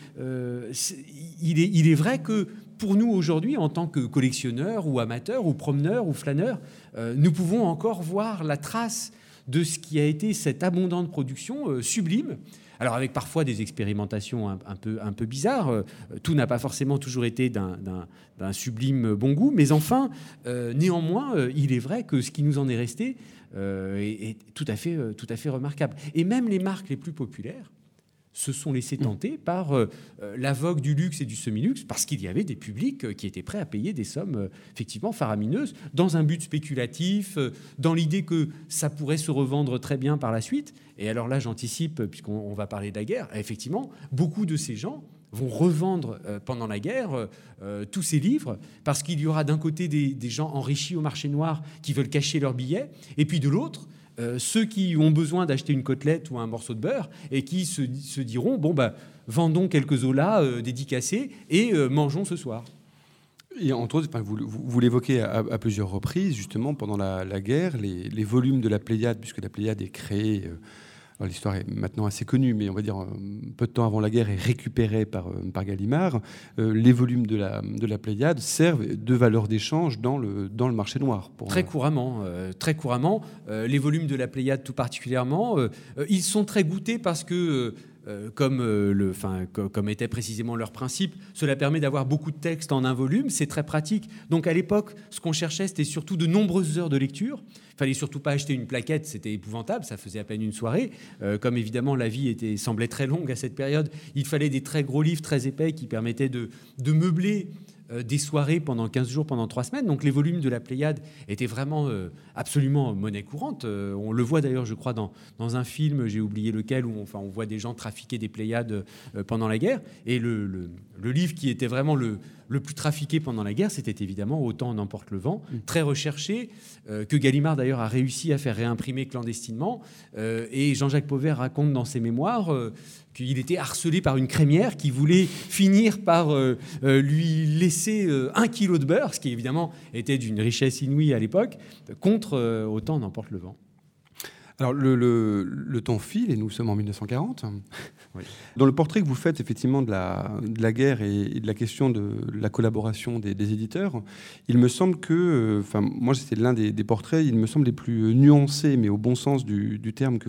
il est vrai que pour nous aujourd'hui, en tant que collectionneurs ou amateurs ou promeneurs ou flâneurs, nous pouvons encore voir la trace de ce qui a été cette abondante production sublime. Alors avec parfois des expérimentations un peu bizarres, tout n'a pas forcément toujours été d'un sublime bon goût, mais enfin, néanmoins, il est vrai que ce qui nous en est resté est tout à fait remarquable. Et même les marques les plus populaires se sont laissés tenter par la vogue du luxe et du semi-luxe, parce qu'il y avait des publics qui étaient prêts à payer des sommes effectivement faramineuses, dans un but spéculatif, dans l'idée que ça pourrait se revendre très bien par la suite. Et alors là, j'anticipe, puisqu'on va parler de la guerre, effectivement, beaucoup de ces gens vont revendre pendant la guerre tous ces livres, parce qu'il y aura d'un côté des gens enrichis au marché noir qui veulent cacher leurs billets, et puis de l'autre, ceux qui ont besoin d'acheter une côtelette ou un morceau de beurre et qui se diront vendons quelques Zola dédicacés et mangeons ce soir. Et entre autres, vous l'évoquez à plusieurs reprises, justement, pendant la guerre, les volumes de la Pléiade, puisque la Pléiade est créée... Alors, l'histoire est maintenant assez connue, mais on va dire peu de temps avant la guerre est récupérée par Gallimard. Les volumes de la Pléiade servent de valeur d'échange dans le marché noir. Très couramment. Les volumes de la Pléiade tout particulièrement, ils sont très goûtés parce que... comme était précisément leur principe, cela permet d'avoir beaucoup de textes en un volume, c'est très pratique. Donc à l'époque, ce qu'on cherchait, c'était surtout de nombreuses heures de lecture. Il fallait surtout pas acheter une plaquette, c'était épouvantable, ça faisait à peine une soirée. Comme évidemment la vie semblait très longue à cette période, il fallait des très gros livres très épais qui permettaient de meubler des soirées pendant 15 jours, pendant 3 semaines. Donc les volumes de la Pléiade étaient vraiment absolument monnaie courante. On le voit d'ailleurs, je crois, dans un film, j'ai oublié lequel, où on voit des gens trafiquer des Pléiades pendant la guerre. Et le livre qui était vraiment le plus trafiqué pendant la guerre, c'était évidemment Autant en emporte le vent, très recherché, que Gallimard d'ailleurs a réussi à faire réimprimer clandestinement. Et Jean-Jacques Pauvert raconte dans ses mémoires qu'il était harcelé par une crémière qui voulait finir par lui laisser 1 kilo de beurre, ce qui évidemment était d'une richesse inouïe à l'époque, contre Autant en emporte le vent. Alors le temps file et nous sommes en 1940. Oui. Dans le portrait que vous faites effectivement de la guerre et de la question de la collaboration des éditeurs, il me semble que, moi c'était l'un des portraits, il me semble les plus nuancés, mais au bon sens du terme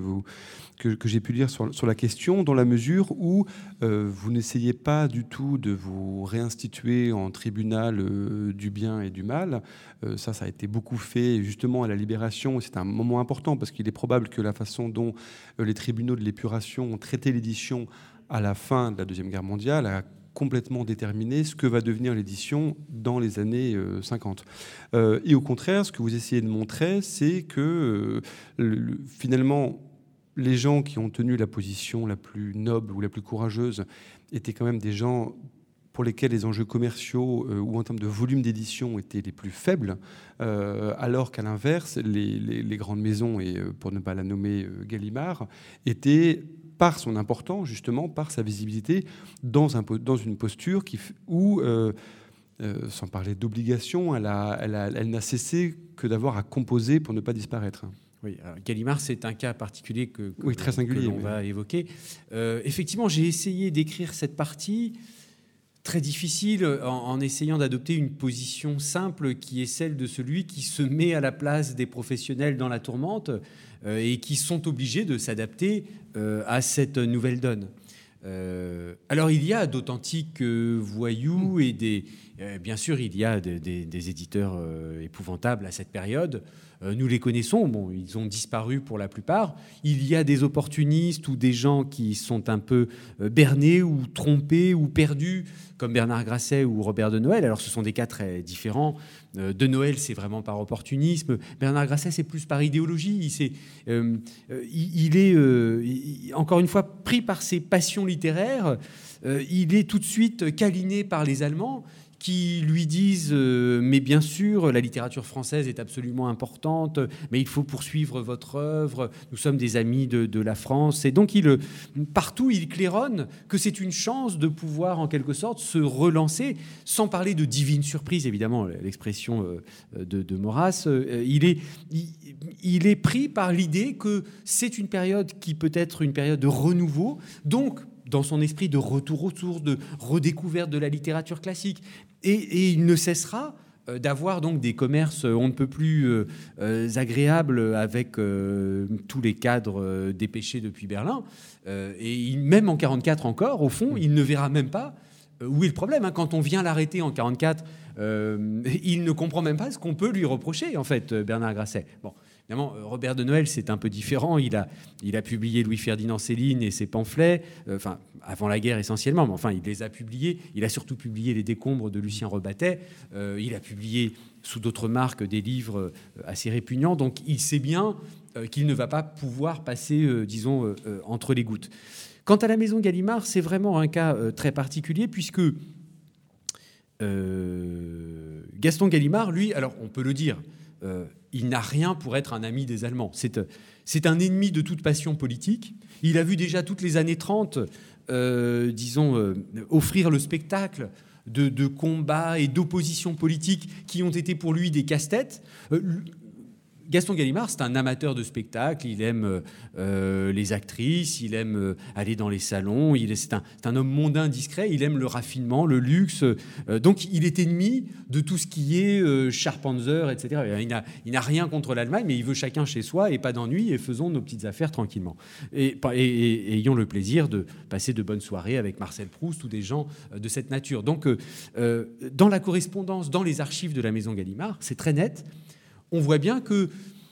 que j'ai pu lire sur la question, dans la mesure où vous n'essayez pas du tout de vous réinstituer en tribunal du bien et du mal. Ça a été beaucoup fait justement à la Libération. C'est un moment important parce qu'il est probable que la façon dont les tribunaux de l'épuration ont traité l'édition à la fin de la Deuxième Guerre mondiale a complètement déterminé ce que va devenir l'édition dans les années 50. Et au contraire, ce que vous essayez de montrer, c'est que finalement, les gens qui ont tenu la position la plus noble ou la plus courageuse étaient quand même des gens pour lesquels les enjeux commerciaux ou en termes de volume d'édition étaient les plus faibles, alors qu'à l'inverse, les grandes maisons, et pour ne pas la nommer Gallimard, étaient, par son importance, justement, par sa visibilité, dans une posture où, sans parler d'obligation, elle n'a cessé que d'avoir à composer pour ne pas disparaître. Oui, alors Gallimard, c'est un cas particulier que très singulier, l'on va évoquer. Effectivement, j'ai essayé d'écrire cette partie très difficile en essayant d'adopter une position simple qui est celle de celui qui se met à la place des professionnels dans la tourmente et qui sont obligés de s'adapter à cette nouvelle donne. Alors il y a d'authentiques voyous et Bien sûr, il y a des éditeurs épouvantables à cette période. Nous les connaissons, bon, ils ont disparu pour la plupart. Il y a des opportunistes ou des gens qui sont un peu bernés ou trompés ou perdus, comme Bernard Grasset ou Robert de Noël. Alors ce sont des cas très différents. De Noël, c'est vraiment par opportunisme. Bernard Grasset, c'est plus par idéologie. Il est encore une fois pris par ses passions littéraires. Il est tout de suite câliné par les Allemands, qui lui disent mais bien sûr, la littérature française est absolument importante, mais il faut poursuivre votre œuvre, nous sommes des amis de la France. Et donc, partout, il claironne que c'est une chance de pouvoir, en quelque sorte, se relancer, sans parler de divine surprise, évidemment, l'expression de Maurras. Il est pris par l'idée que c'est une période qui peut être une période de renouveau, donc dans son esprit de retour aux sources, de redécouverte de la littérature classique. Et il ne cessera d'avoir donc des commerces on ne peut plus agréables avec tous les cadres dépêchés depuis Berlin. Et même en 1944 encore, au fond, il ne verra même pas où est le problème. Quand on vient l'arrêter en 1944, il ne comprend même pas ce qu'on peut lui reprocher, en fait, Bernard Grasset. Bon. Évidemment, Robert de Noël, c'est un peu différent. Il a publié Louis-Ferdinand Céline et ses pamphlets, avant la guerre essentiellement, mais enfin, il les a publiés. Il a surtout publié Les Décombres de Lucien Rebattet. Il a publié, sous d'autres marques, des livres assez répugnants. Donc, il sait bien qu'il ne va pas pouvoir passer, disons, entre les gouttes. Quant à la Maison Gallimard, c'est vraiment un cas très particulier, puisque Gaston Gallimard, lui, alors on peut le dire, il n'a rien pour être un ami des Allemands. C'est un ennemi de toute passion politique. Il a vu déjà toutes les années 30, disons, offrir le spectacle de combats et d'oppositions politiques qui ont été pour lui des casse-têtes. Gaston Gallimard, c'est un amateur de spectacle. Il aime les actrices, il aime aller dans les salons. C'est un homme mondain, discret. Il aime le raffinement, le luxe. Donc, il est ennemi de tout ce qui est Charpanzer, etc. Il n'a rien contre l'Allemagne, mais il veut chacun chez soi et pas d'ennui, et faisons nos petites affaires tranquillement. Et ayons le plaisir de passer de bonnes soirées avec Marcel Proust ou des gens de cette nature. Donc, dans la correspondance, dans les archives de la Maison Gallimard, c'est très net. On voit bien que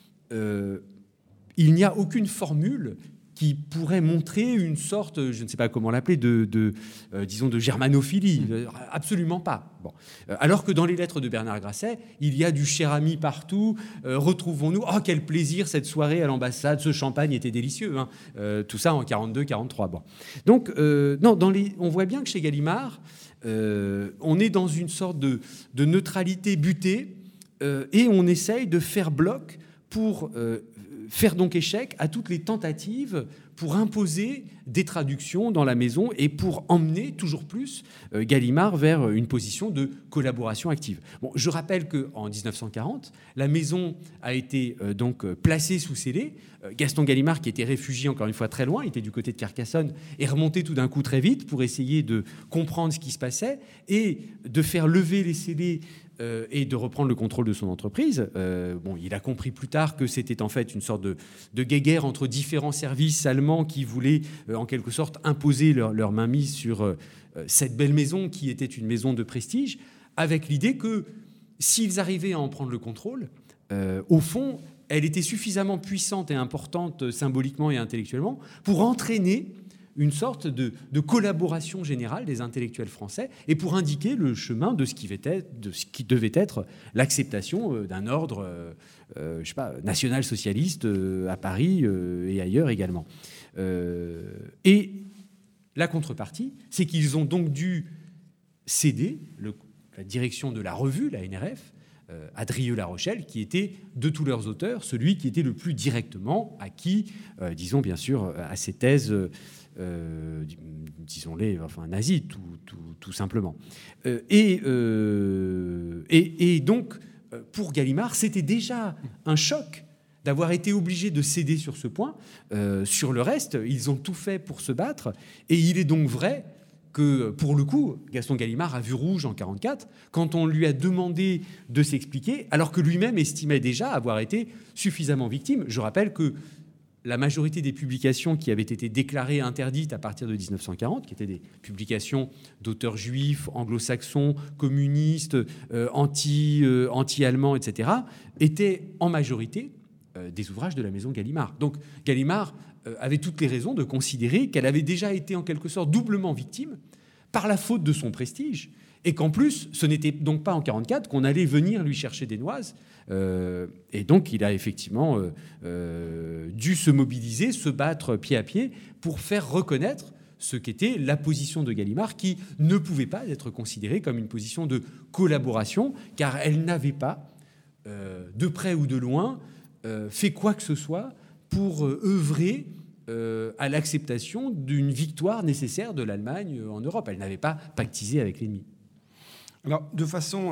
il n'y a aucune formule qui pourrait montrer une sorte, je ne sais pas comment l'appeler, disons de germanophilie. Absolument pas. Bon. Alors que dans les lettres de Bernard Grasset, il y a du cher ami partout. Retrouvons-nous. Oh, quel plaisir cette soirée à l'ambassade. Ce champagne était délicieux. Hein. Tout ça en 42-43. Bon. Donc, non, on voit bien que chez Gallimard, on est dans une sorte de neutralité butée. Et on essaye de faire bloc pour faire donc échec à toutes les tentatives pour imposer des traductions dans la maison et pour emmener toujours plus Gallimard vers une position de collaboration active. Bon, je rappelle qu'en 1940, la maison a été donc placée sous scellé. Gaston Gallimard, qui était réfugié encore une fois très loin, il était du côté de Carcassonne, est remonté tout d'un coup très vite pour essayer de comprendre ce qui se passait et de faire lever les scellés et de reprendre le contrôle de son entreprise. Il a compris plus tard que c'était en fait une sorte de guéguerre entre différents services allemands qui voulaient en quelque sorte imposer leur mainmise sur cette belle maison qui était une maison de prestige, avec l'idée que s'ils arrivaient à en prendre le contrôle, au fond, elle était suffisamment puissante et importante symboliquement et intellectuellement pour entraîner une sorte de collaboration générale des intellectuels français et pour indiquer le chemin de ce qui devait être l'acceptation d'un ordre national-socialiste à Paris et ailleurs également. Et la contrepartie, c'est qu'ils ont donc dû céder la direction de la revue, la NRF, à Drieux-La Rochelle, qui était, de tous leurs auteurs, celui qui était le plus directement acquis, disons bien sûr, à ces thèses disons-les, enfin nazis, tout simplement. Et donc, pour Gallimard, c'était déjà un choc d'avoir été obligé de céder sur ce point. Sur le reste, ils ont tout fait pour se battre. Et il est donc vrai que, pour le coup, Gaston Gallimard a vu rouge en 1944 quand on lui a demandé de s'expliquer, alors que lui-même estimait déjà avoir été suffisamment victime. Je rappelle que la majorité des publications qui avaient été déclarées interdites à partir de 1940, qui étaient des publications d'auteurs juifs, anglo-saxons, communistes, anti-allemands, etc., étaient en majorité des ouvrages de la maison Gallimard. Donc Gallimard avait toutes les raisons de considérer qu'elle avait déjà été en quelque sorte doublement victime par la faute de son prestige, et qu'en plus, ce n'était donc pas en 1944 qu'on allait venir lui chercher des noises. Et donc, il a effectivement dû se mobiliser, se battre pied à pied pour faire reconnaître ce qu'était la position de Gallimard, qui ne pouvait pas être considérée comme une position de collaboration, car elle n'avait pas, de près ou de loin, fait quoi que ce soit pour œuvrer à l'acceptation d'une victoire nécessaire de l'Allemagne en Europe. Elle n'avait pas pactisé avec l'ennemi. Alors, de façon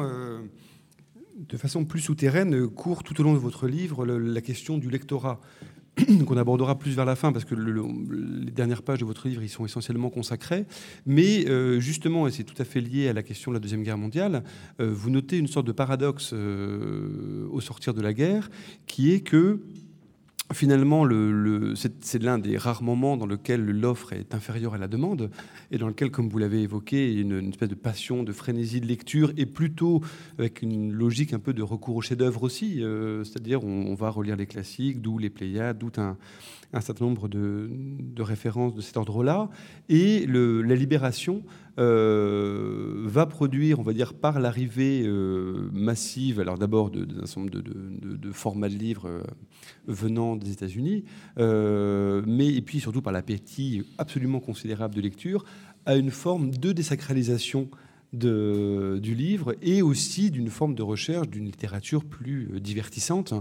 plus souterraine, court tout au long de votre livre la question du lectorat, qu'on abordera plus vers la fin, parce que les dernières pages de votre livre y sont essentiellement consacrées. Mais justement, et c'est tout à fait lié à la question de la Deuxième Guerre mondiale, vous notez une sorte de paradoxe au sortir de la guerre, qui est que finalement, c'est l'un des rares moments dans lequel l'offre est inférieure à la demande et dans lequel, comme vous l'avez évoqué, il y a une espèce de passion, de frénésie de lecture et plutôt avec une logique un peu de recours au chef-d'œuvre aussi. C'est-à-dire, on va relire les classiques, d'où les Pléiades, d'où un certain nombre de références de cet ordre-là. Et la libération va produire, on va dire, par l'arrivée massive, alors d'abord d'un certain nombre de formats de livres venant des États-Unis, et puis surtout par l'appétit absolument considérable de lecture, à une forme de désacralisation du livre et aussi d'une forme de recherche d'une littérature plus divertissante.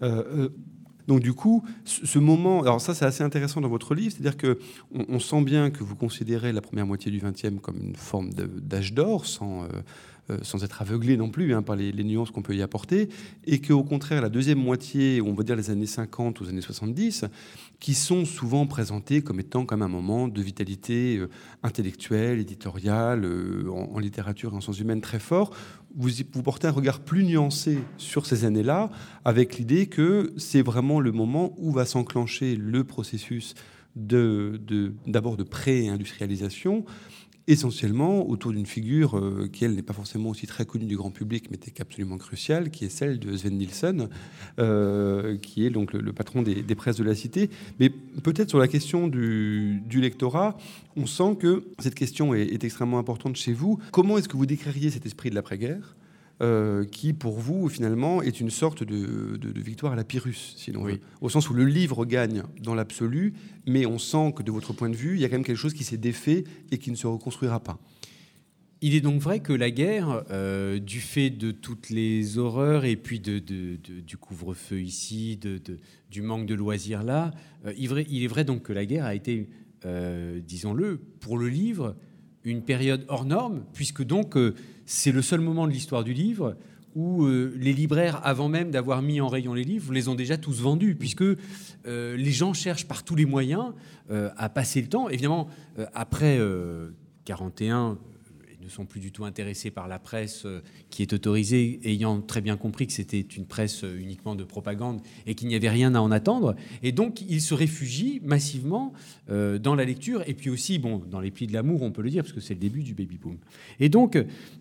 Donc du coup, ce moment, alors ça c'est assez intéressant dans votre livre, c'est-à-dire qu'on sent bien que vous considérez la première moitié du XXe comme une forme d'âge d'or, sans être aveuglé non plus par les nuances qu'on peut y apporter, et qu'au contraire, la deuxième moitié, on va dire les années 50 aux années 70, qui sont souvent présentés comme étant comme un moment de vitalité intellectuelle, éditoriale, en littérature et en sciences humaines très fort. Vous portez un regard plus nuancé sur ces années-là, avec l'idée que c'est vraiment le moment où va s'enclencher le processus d'abord de pré-industrialisation, essentiellement autour d'une figure qui, elle, n'est pas forcément aussi très connue du grand public, mais qui est absolument cruciale, qui est celle de Sven Nilsson, qui est donc le patron des presses de la Cité. Mais peut-être sur la question du lectorat, on sent que cette question est extrêmement importante chez vous. Comment est-ce que vous décririez cet esprit de l'après-guerre qui, pour vous, finalement, est une sorte de victoire à la Pyrrhus, si l'on veut, au sens où le livre gagne dans l'absolu, mais on sent que, de votre point de vue, il y a quand même quelque chose qui s'est défait et qui ne se reconstruira pas. Il est donc vrai que la guerre, du fait de toutes les horreurs et puis du couvre-feu ici, du manque de loisirs là, il est vrai donc que la guerre a été, disons-le, pour le livre, une période hors norme, puisque donc c'est le seul moment de l'histoire du livre où les libraires, avant même d'avoir mis en rayon les livres, les ont déjà tous vendus, puisque les gens cherchent par tous les moyens à passer le temps. Évidemment, après 41, ils ne sont plus du tout intéressés par la presse qui est autorisée, ayant très bien compris que c'était une presse uniquement de propagande et qu'il n'y avait rien à en attendre. Et donc, ils se réfugient massivement dans la lecture, et puis aussi dans les plis de l'amour, on peut le dire, parce que c'est le début du baby-boom. Et donc,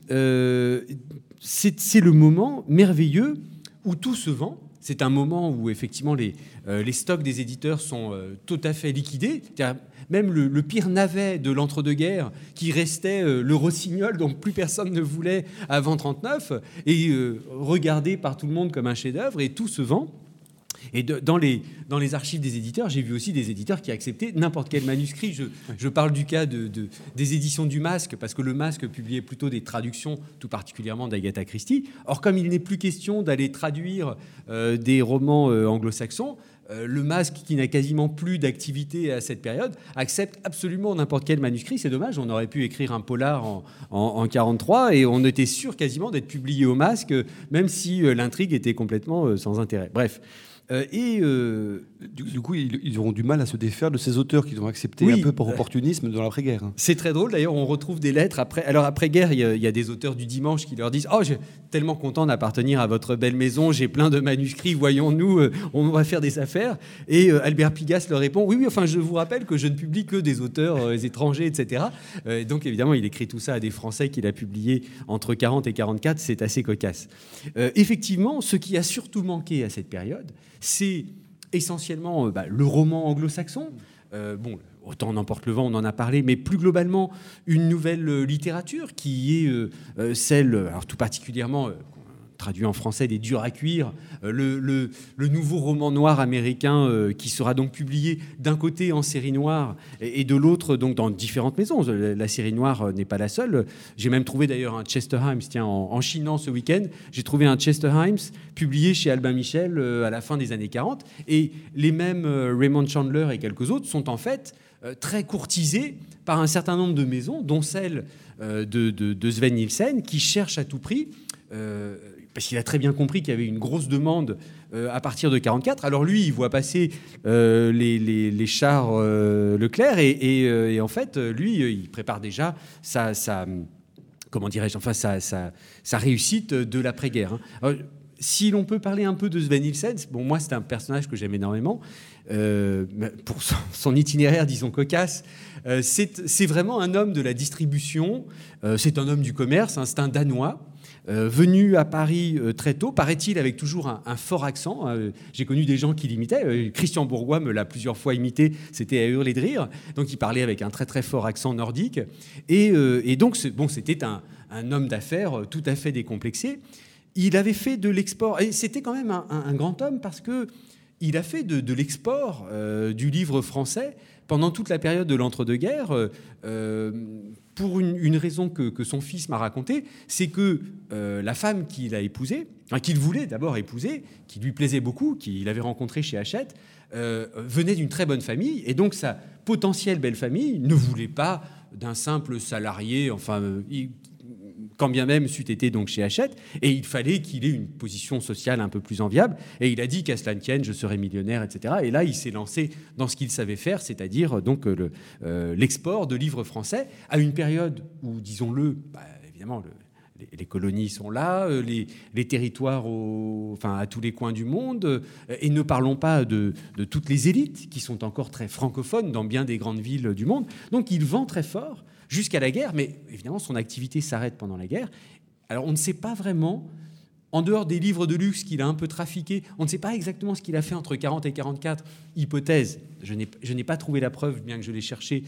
c'est le moment merveilleux où tout se vend. C'est un moment où, effectivement, les stocks des éditeurs sont tout à fait liquidés. Même le pire navet de l'entre-deux-guerres, qui restait le Rossignol, dont plus personne ne voulait avant 1939, est regardé par tout le monde comme un chef-d'œuvre, et tout se vend. Et dans les archives des éditeurs, j'ai vu aussi des éditeurs qui acceptaient n'importe quel manuscrit. Je parle du cas des éditions du Masque, parce que le Masque publiait plutôt des traductions, tout particulièrement d'Agatha Christie. Or, comme il n'est plus question d'aller traduire des romans anglo-saxons, le Masque, qui n'a quasiment plus d'activité à cette période, accepte absolument n'importe quel manuscrit. C'est dommage, on aurait pu écrire un polar en 1943 et on était sûr quasiment d'être publié au Masque, même si l'intrigue était complètement sans intérêt. Bref. Du coup, ils auront du mal à se défaire de ces auteurs qu'ils ont acceptés un peu par opportunisme dans l'après-guerre. C'est très drôle, d'ailleurs, on retrouve des lettres après. Alors, après-guerre, il y a des auteurs du Dimanche qui leur disent « Oh, je suis tellement content d'appartenir à votre belle maison, j'ai plein de manuscrits, voyons-nous, on va faire des affaires. » Et Albert Pigas leur répond « Oui, enfin, je vous rappelle que je ne publie que des auteurs étrangers, etc. » Donc, évidemment, il écrit tout ça à des Français qu'il a publiés entre 40 et 44, c'est assez cocasse. Effectivement, ce qui a surtout manqué à cette période, c'est essentiellement le roman anglo-saxon. Autant n'emporte le vent, on en a parlé, mais plus globalement, une nouvelle littérature qui est celle, alors tout particulièrement, traduit en français, des durs à cuire, le nouveau roman noir américain qui sera donc publié d'un côté en série noire et de l'autre donc dans différentes maisons. La série noire n'est pas la seule. J'ai même trouvé d'ailleurs un Chester Himes, en chinant ce week-end, j'ai trouvé un Chester Himes publié chez Albin Michel à la fin des années 40. Et les mêmes Raymond Chandler et quelques autres sont en fait très courtisés par un certain nombre de maisons, dont celle de Sven Nielsen, qui cherche à tout prix... parce qu'il a très bien compris qu'il y avait une grosse demande à partir de 1944. Alors lui, il voit passer les chars Leclerc et en fait, lui, il prépare déjà sa réussite de l'après-guerre. Alors, si l'on peut parler un peu de Sven Nielsen, moi, c'est un personnage que j'aime énormément. Pour son itinéraire, disons, cocasse, c'est vraiment un homme de la distribution, c'est un homme du commerce, c'est un Danois, venu à Paris très tôt, paraît-il avec toujours un fort accent. J'ai connu des gens qui l'imitaient. Christian Bourgois me l'a plusieurs fois imité, c'était à hurler de rire. Donc il parlait avec un très très fort accent nordique. Et donc c'était un homme d'affaires tout à fait décomplexé. Il avait fait de l'export, et c'était quand même un grand homme parce que il a fait de l'export du livre français pendant toute la période de l'entre-deux-guerres, pour une raison que son fils m'a racontée, c'est que la femme qu'il a épousée, qu'il voulait d'abord épouser, qui lui plaisait beaucoup, qu'il avait rencontrée chez Hachette, venait d'une très bonne famille, et donc sa potentielle belle famille ne voulait pas d'un simple salarié, quand bien même c'eût été donc chez Hachette, et il fallait qu'il ait une position sociale un peu plus enviable, et il a dit qu'à cela ne tienne, je serai millionnaire, etc. Et là, il s'est lancé dans ce qu'il savait faire, c'est-à-dire donc l'export de livres français, à une période où, disons-le, évidemment, les colonies sont là, les territoires à tous les coins du monde, et ne parlons pas de toutes les élites qui sont encore très francophones dans bien des grandes villes du monde. Donc il vend très fort, jusqu'à la guerre, mais évidemment, son activité s'arrête pendant la guerre. Alors, on ne sait pas vraiment, en dehors des livres de luxe qu'il a un peu trafiqués, on ne sait pas exactement ce qu'il a fait entre 40 et 44. Hypothèse, je n'ai pas trouvé la preuve, bien que je l'ai cherché.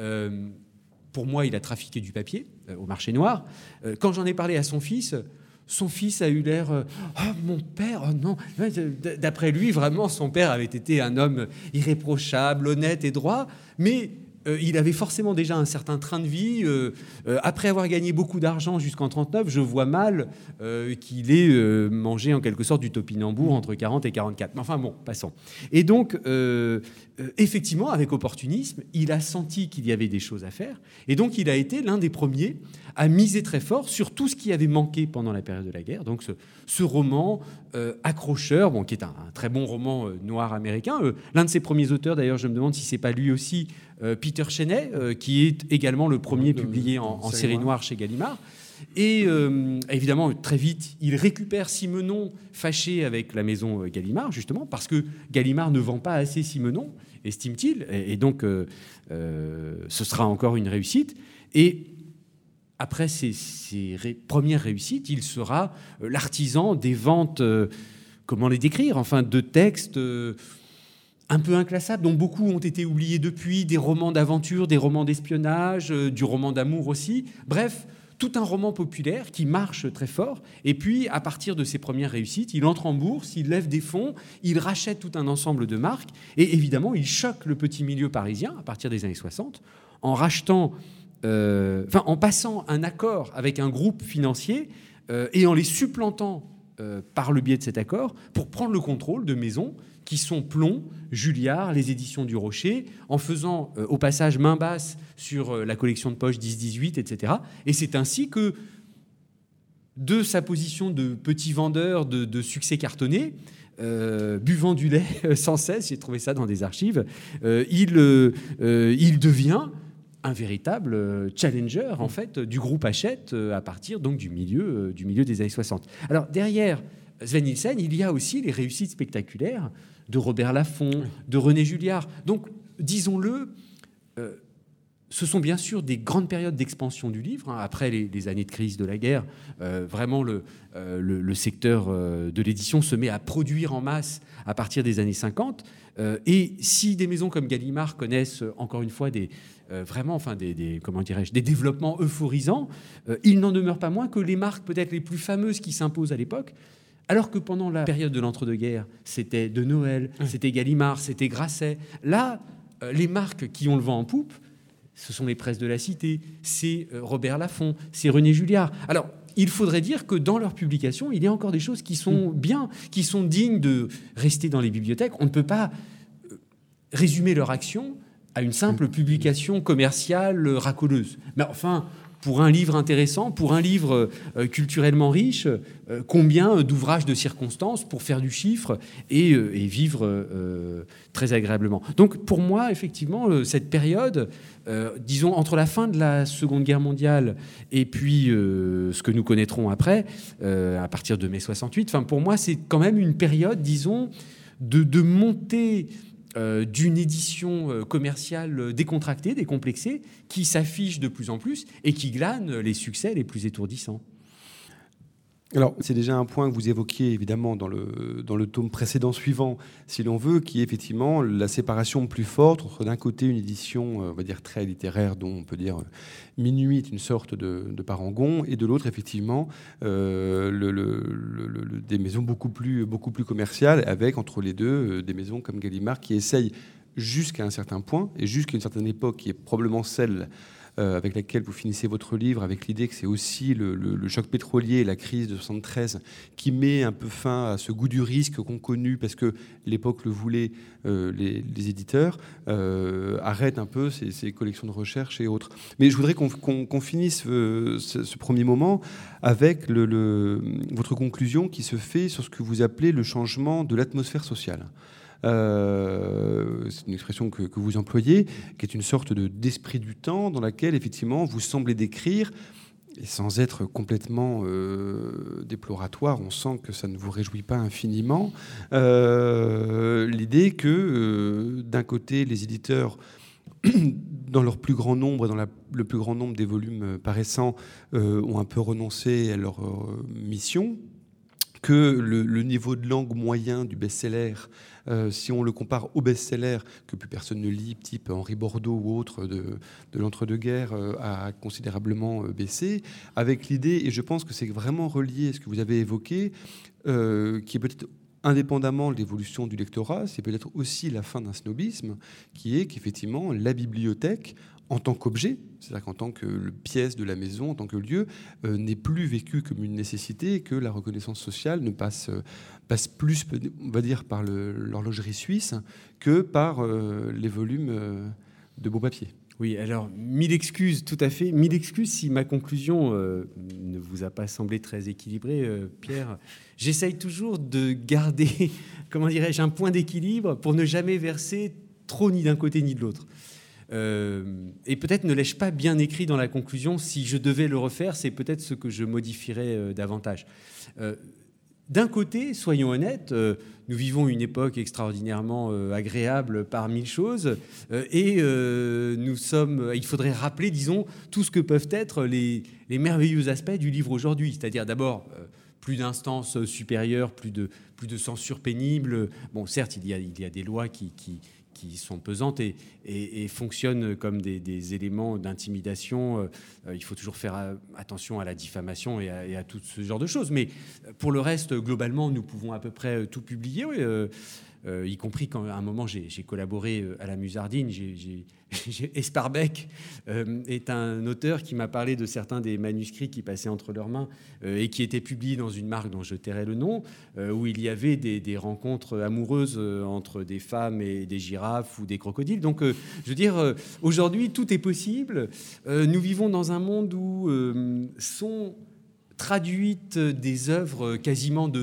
Pour moi, il a trafiqué du papier au marché noir. Quand j'en ai parlé à son fils a eu l'air mon père, oh non. D'après lui, vraiment, son père avait été un homme irréprochable, honnête et droit, mais... il avait forcément déjà un certain train de vie. Après avoir gagné beaucoup d'argent jusqu'en 1939, je vois mal qu'il ait mangé en quelque sorte du topinambour entre 40 et 44. Mais enfin bon, passons. Et donc, effectivement, avec opportunisme, il a senti qu'il y avait des choses à faire. Et donc, il a été l'un des premiers à miser très fort sur tout ce qui avait manqué pendant la période de la guerre. Donc, ce roman accrocheur, qui est un très bon roman noir américain. L'un de ses premiers auteurs, d'ailleurs, je me demande si c'est pas lui aussi, Peter Cheney, qui est également le premier publié en série noire chez Gallimard. Et évidemment, très vite, il récupère Simenon, fâché avec la maison Gallimard, justement, parce que Gallimard ne vend pas assez Simenon, estime-t-il, et donc ce sera encore une réussite. Et après ces premières réussites, il sera l'artisan des ventes, comment les décrire, enfin, de textes... un peu inclassables, dont beaucoup ont été oubliés depuis, des romans d'aventure, des romans d'espionnage, du roman d'amour aussi. Bref, tout un roman populaire qui marche très fort. Et puis, à partir de ses premières réussites, il entre en bourse, il lève des fonds, il rachète tout un ensemble de marques. Et évidemment, il choque le petit milieu parisien à partir des années 60 en rachetant, en passant un accord avec un groupe financier et en les supplantant par le biais de cet accord pour prendre le contrôle de maisons qui sont Plomb, Julliard, les éditions du Rocher, en faisant au passage main basse sur la collection de poche 10-18, etc. Et c'est ainsi que, de sa position de petit vendeur de succès cartonné, buvant du lait sans cesse. J'ai trouvé ça dans des archives. Il devient un véritable challenger en fait du groupe Hachette à partir donc du milieu des années 60. Alors derrière Sven Hildsen, il y a aussi les réussites spectaculaires de Robert Laffont, de René Julliard. Donc disons-le, ce sont bien sûr des grandes périodes d'expansion du livre. Après les années de crise de la guerre, vraiment le secteur de l'édition se met à produire en masse à partir des années 50. Et si des maisons comme Gallimard connaissent encore une fois des développements euphorisants, il n'en demeure pas moins que les marques peut-être les plus fameuses qui s'imposent à l'époque, alors que pendant la période de l'entre-deux-guerres, c'était De Noël, c'était Gallimard, c'était Grasset. Là, les marques qui ont le vent en poupe, ce sont les Presses de la Cité, c'est Robert Laffont, c'est René Julliard. Alors, il faudrait dire que dans leurs publications, il y a encore des choses qui sont bien, qui sont dignes de rester dans les bibliothèques. On ne peut pas résumer leur action à une simple publication commerciale racoleuse. Mais enfin, pour un livre intéressant, pour un livre culturellement riche, combien d'ouvrages de circonstances pour faire du chiffre et vivre très agréablement. Donc pour moi, effectivement, cette période, disons, entre la fin de la Seconde Guerre mondiale et puis ce que nous connaîtrons après, à partir de mai 68, pour moi, c'est quand même une période, disons, de montée d'une édition commerciale décontractée, décomplexée, qui s'affiche de plus en plus et qui glane les succès les plus étourdissants. Alors, c'est déjà un point que vous évoquiez évidemment dans le tome précédent suivant, si l'on veut, qui est effectivement la séparation plus forte entre d'un côté une édition, on va dire, très littéraire, dont on peut dire Minuit est une sorte de parangon, et de l'autre, effectivement, des maisons beaucoup plus commerciales, avec entre les deux des maisons comme Gallimard qui essayent jusqu'à un certain point, et jusqu'à une certaine époque qui est probablement celle avec laquelle vous finissez votre livre, avec l'idée que c'est aussi le choc pétrolier et la crise de 73 qui met un peu fin à ce goût du risque qu'ont connu, parce que l'époque le voulait, les éditeurs, arrêtent un peu ces collections de recherche et autres. Mais je voudrais qu'on finisse ce premier moment avec votre conclusion qui se fait sur ce que vous appelez le changement de l'atmosphère sociale. C'est une expression que vous employez, qui est une sorte d'esprit du temps dans laquelle, effectivement, vous semblez décrire, et sans être complètement déploratoire, on sent que ça ne vous réjouit pas infiniment, l'idée que, d'un côté, les éditeurs, dans leur plus grand nombre, dans le plus grand nombre des volumes paraissants, ont un peu renoncé à leur mission, que le niveau de langue moyen du best-seller, si on le compare au best-seller que plus personne ne lit, type Henri Bordeaux ou autre de l'entre-deux-guerres, a considérablement baissé, avec l'idée, et je pense que c'est vraiment relié à ce que vous avez évoqué, qui est peut-être indépendamment de l'évolution du lectorat, c'est peut-être aussi la fin d'un snobisme, qui est qu'effectivement la bibliothèque, en tant qu'objet, c'est-à-dire qu'en tant que pièce de la maison, en tant que lieu, n'est plus vécue comme une nécessité, et que la reconnaissance sociale ne passe plus, on va dire, par l'horlogerie suisse que par les volumes de beau papier. Oui, alors, 1000 excuses, tout à fait. 1000 excuses si ma conclusion ne vous a pas semblé très équilibrée, Pierre. J'essaye toujours de garder, comment dirais-je, un point d'équilibre pour ne jamais verser trop ni d'un côté ni de l'autre. Et peut-être ne l'ai-je pas bien écrit dans la conclusion. Si je devais le refaire, c'est peut-être ce que je modifierais davantage. D'un côté, soyons honnêtes, nous vivons une époque extraordinairement agréable par mille choses, et il faudrait rappeler, disons, tout ce que peuvent être les merveilleux aspects du livre aujourd'hui. C'est-à-dire d'abord plus d'instances supérieures, plus de censure pénible. Bon, certes, il y a des lois qui sont pesantes et fonctionnent comme des éléments d'intimidation. Il faut toujours faire attention à la diffamation et à tout ce genre de choses. Mais pour le reste, globalement, nous pouvons à peu près tout publier, y compris quand à un moment j'ai collaboré à la Musardine. Esparbeck est un auteur qui m'a parlé de certains des manuscrits qui passaient entre leurs mains et qui étaient publiés dans une marque dont je tairai le nom, où il y avait des rencontres amoureuses entre des femmes et des girafes ou des crocodiles. Donc, je veux dire, aujourd'hui, tout est possible. Nous vivons dans un monde où sont traduites des œuvres quasiment de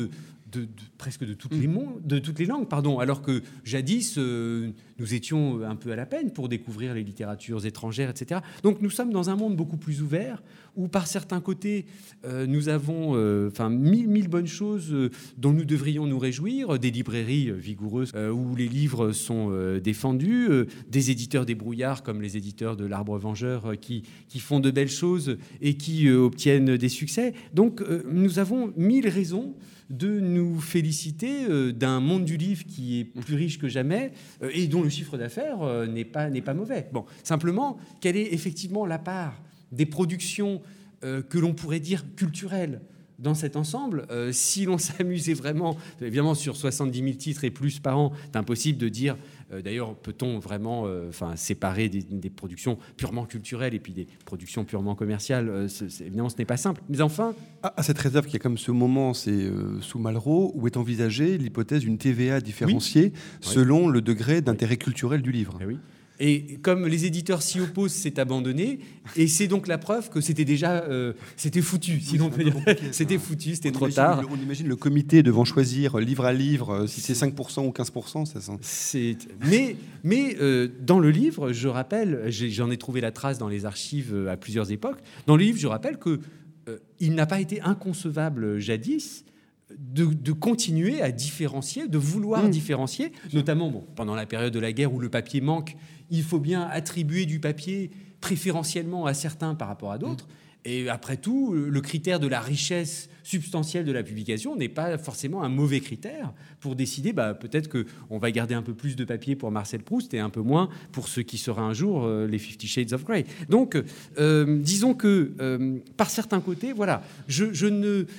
presque de toutes les langues, alors que jadis, nous étions un peu à la peine pour découvrir les littératures étrangères, etc. Donc nous sommes dans un monde beaucoup plus ouvert, où par certains côtés, nous avons mille bonnes choses dont nous devrions nous réjouir, des librairies vigoureuses où les livres sont défendus, des éditeurs débrouillards comme les éditeurs de l'Arbre Vengeur qui font de belles choses et qui obtiennent des succès. Donc nous avons 1000 raisons de nous féliciter d'un monde du livre qui est plus riche que jamais et dont le chiffre d'affaires n'est pas mauvais. Bon, simplement, quelle est effectivement la part des productions que l'on pourrait dire culturelles dans cet ensemble? Si l'on s'amusait vraiment, évidemment sur 70 000 titres et plus par an, c'est impossible de dire, d'ailleurs, peut-on vraiment séparer des productions purement culturelles et puis des productions purement commerciales? Évidemment, ce n'est pas simple. Mais enfin... À cette réserve qu'il y a comme ce moment, c'est sous Malraux, où est envisagée l'hypothèse d'une TVA différenciée selon le degré d'intérêt culturel du livre. Oui. Et comme les éditeurs s'y opposent, c'est abandonné. Et c'est donc la preuve que c'était déjà... c'était foutu, si l'on peut dire. C'était foutu, c'était trop tard. On imagine le comité devant choisir livre à livre, si c'est 5% ou 15%. Ça sent... Mais dans le livre, je rappelle, j'en ai trouvé la trace dans les archives à plusieurs époques, dans le livre, je rappelle qu'il n'a pas été inconcevable jadis de continuer à différencier, de vouloir différencier, notamment pendant la période de la guerre où le papier manque, il faut bien attribuer du papier préférentiellement à certains par rapport à d'autres. Et après tout, le critère de la richesse substantielle de la publication n'est pas forcément un mauvais critère pour décider, peut-être qu'on va garder un peu plus de papier pour Marcel Proust et un peu moins pour ce qui sera un jour les 50 Shades of Grey. Donc, disons que par certains côtés, voilà, je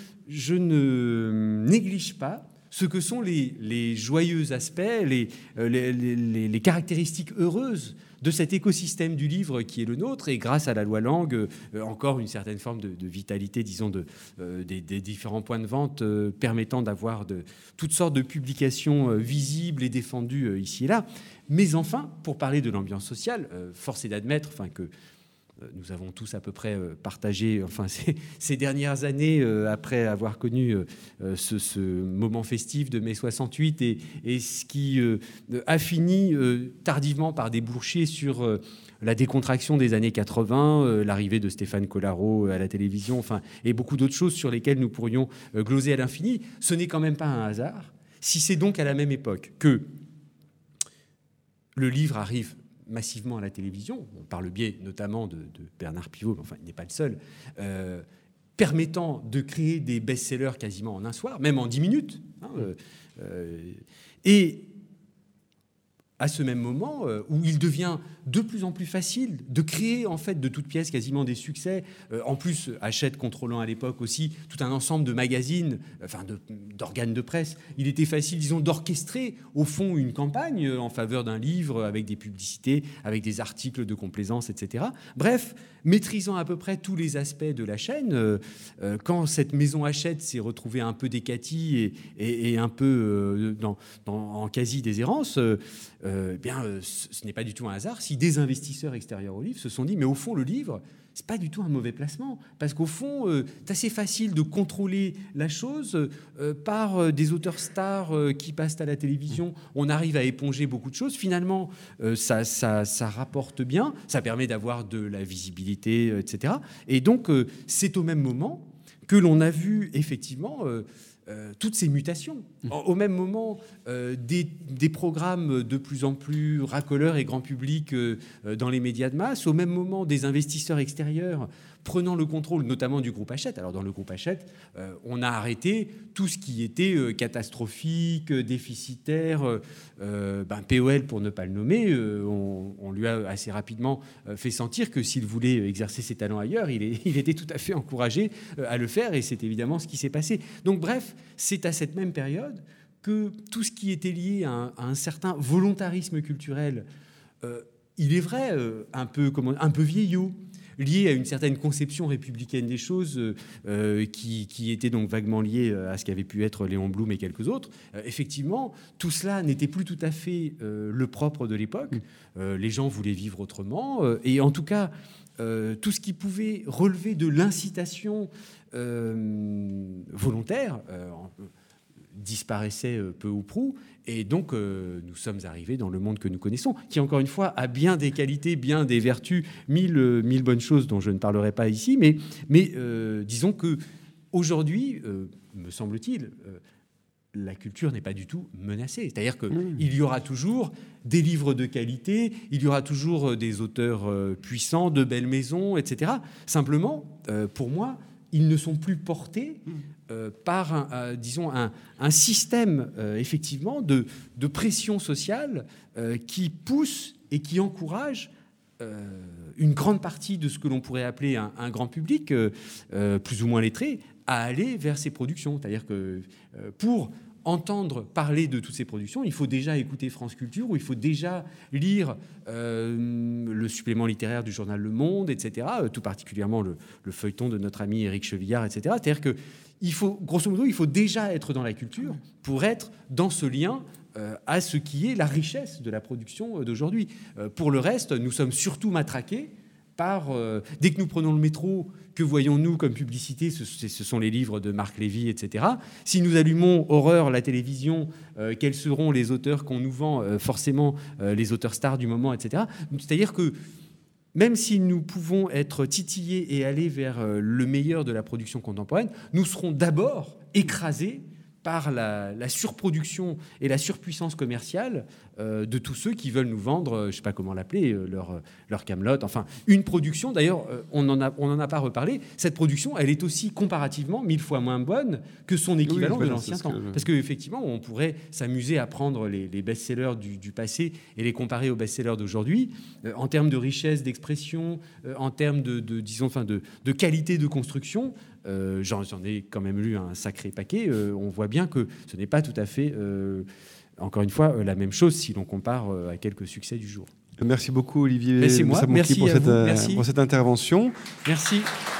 ne néglige pas ce que sont les joyeux aspects, les caractéristiques heureuses de cet écosystème du livre qui est le nôtre, et grâce à la loi Langue, encore une certaine forme de vitalité, disons, des différents points de vente permettant d'avoir toutes sortes de publications visibles et défendues ici et là. Mais enfin, pour parler de l'ambiance sociale, force est d'admettre que nous avons tous à peu près partagé ces dernières années, après avoir connu ce moment festif de mai 68 et ce qui a fini tardivement par déboucher sur la décontraction des années 80, l'arrivée de Stéphane Collaro à la télévision, et beaucoup d'autres choses sur lesquelles nous pourrions gloser à l'infini. Ce n'est quand même pas un hasard si c'est donc à la même époque que le livre arrive massivement à la télévision, par le biais notamment de Bernard Pivot, mais il n'est pas le seul, permettant de créer des best-sellers quasiment en un soir, même en 10 minutes. Et à ce même moment où il devient de plus en plus facile de créer en fait de toutes pièces quasiment des succès. En plus, Hachette contrôlant à l'époque aussi tout un ensemble de magazines, d'organes de presse. Il était facile, disons, d'orchestrer au fond une campagne en faveur d'un livre avec des publicités, avec des articles de complaisance, etc. Bref, maîtrisant à peu près tous les aspects de la chaîne, quand cette maison Hachette s'est retrouvée un peu décatie et un peu en quasi-déshérence, ce n'est pas du tout un hasard si des investisseurs extérieurs au livre se sont dit mais au fond le livre c'est pas du tout un mauvais placement parce qu'au fond c'est assez facile de contrôler la chose par des auteurs stars qui passent à la télévision, on arrive à éponger beaucoup de choses, finalement ça rapporte bien, ça permet d'avoir de la visibilité, etc. Et donc c'est au même moment que l'on a vu effectivement toutes ces mutations. Au même moment, des programmes de plus en plus racoleurs et grand public dans les médias de masse, au même moment, des investisseurs extérieurs prenant le contrôle, notamment du groupe Hachette. Alors, dans le groupe Hachette, on a arrêté tout ce qui était catastrophique, déficitaire. POL, pour ne pas le nommer, on lui a assez rapidement fait sentir que s'il voulait exercer ses talents ailleurs, il était tout à fait encouragé à le faire, et c'est évidemment ce qui s'est passé. Donc, bref, c'est à cette même période que tout ce qui était lié à un certain volontarisme culturel, il est vrai, un peu vieillot, lié à une certaine conception républicaine des choses qui était donc vaguement liée à ce qu'avait pu être Léon Blum et quelques autres. Effectivement, tout cela n'était plus tout à fait le propre de l'époque. Les gens voulaient vivre autrement. Et en tout cas, tout ce qui pouvait relever de l'incitation volontaire, disparaissait peu ou prou. Et donc, nous sommes arrivés dans le monde que nous connaissons, qui, encore une fois, a bien des qualités, bien des vertus, mille bonnes choses dont je ne parlerai pas ici. Mais disons qu'aujourd'hui, me semble-t-il, la culture n'est pas du tout menacée. C'est-à-dire qu'il y aura toujours des livres de qualité, il y aura toujours des auteurs puissants, de belles maisons, etc. Simplement, pour moi, ils ne sont plus portés par, disons, un système, effectivement, de pression sociale qui pousse et qui encourage une grande partie de ce que l'on pourrait appeler un grand public, plus ou moins lettré, à aller vers ces productions. C'est-à-dire que pour entendre parler de toutes ces productions, il faut déjà écouter France Culture, ou il faut déjà lire le supplément littéraire du journal Le Monde, etc., tout particulièrement le feuilleton de notre ami Éric Chevillard, etc. C'est-à-dire que grosso modo, il faut déjà être dans la culture pour être dans ce lien à ce qui est la richesse de la production d'aujourd'hui. Pour le reste, nous sommes surtout matraqués par... dès que nous prenons le métro, que voyons-nous comme publicité? Ce sont les livres de Marc Lévy, etc. Si nous allumons Horreur, la télévision, quels seront les auteurs qu'on nous vend? Forcément, les auteurs stars du moment, etc. C'est-à-dire que même si nous pouvons être titillés et aller vers le meilleur de la production contemporaine, nous serons d'abord écrasés par la surproduction et la surpuissance commerciale de tous ceux qui veulent nous vendre, je ne sais pas comment l'appeler, leur Camelot. Enfin, une production, d'ailleurs, on n'en a pas reparlé, cette production, elle est aussi comparativement 1000 fois moins bonne que son équivalent de l'ancien temps. Parce qu'effectivement, on pourrait s'amuser à prendre les best-sellers du passé et les comparer aux best-sellers d'aujourd'hui, en termes de richesse d'expression, en termes de qualité de construction. J'en ai quand même lu un sacré paquet. On voit bien que ce n'est pas tout à fait, encore une fois, la même chose si l'on compare à quelques succès du jour. Merci beaucoup, Olivier. C'est moi. Merci pour cette intervention. Merci.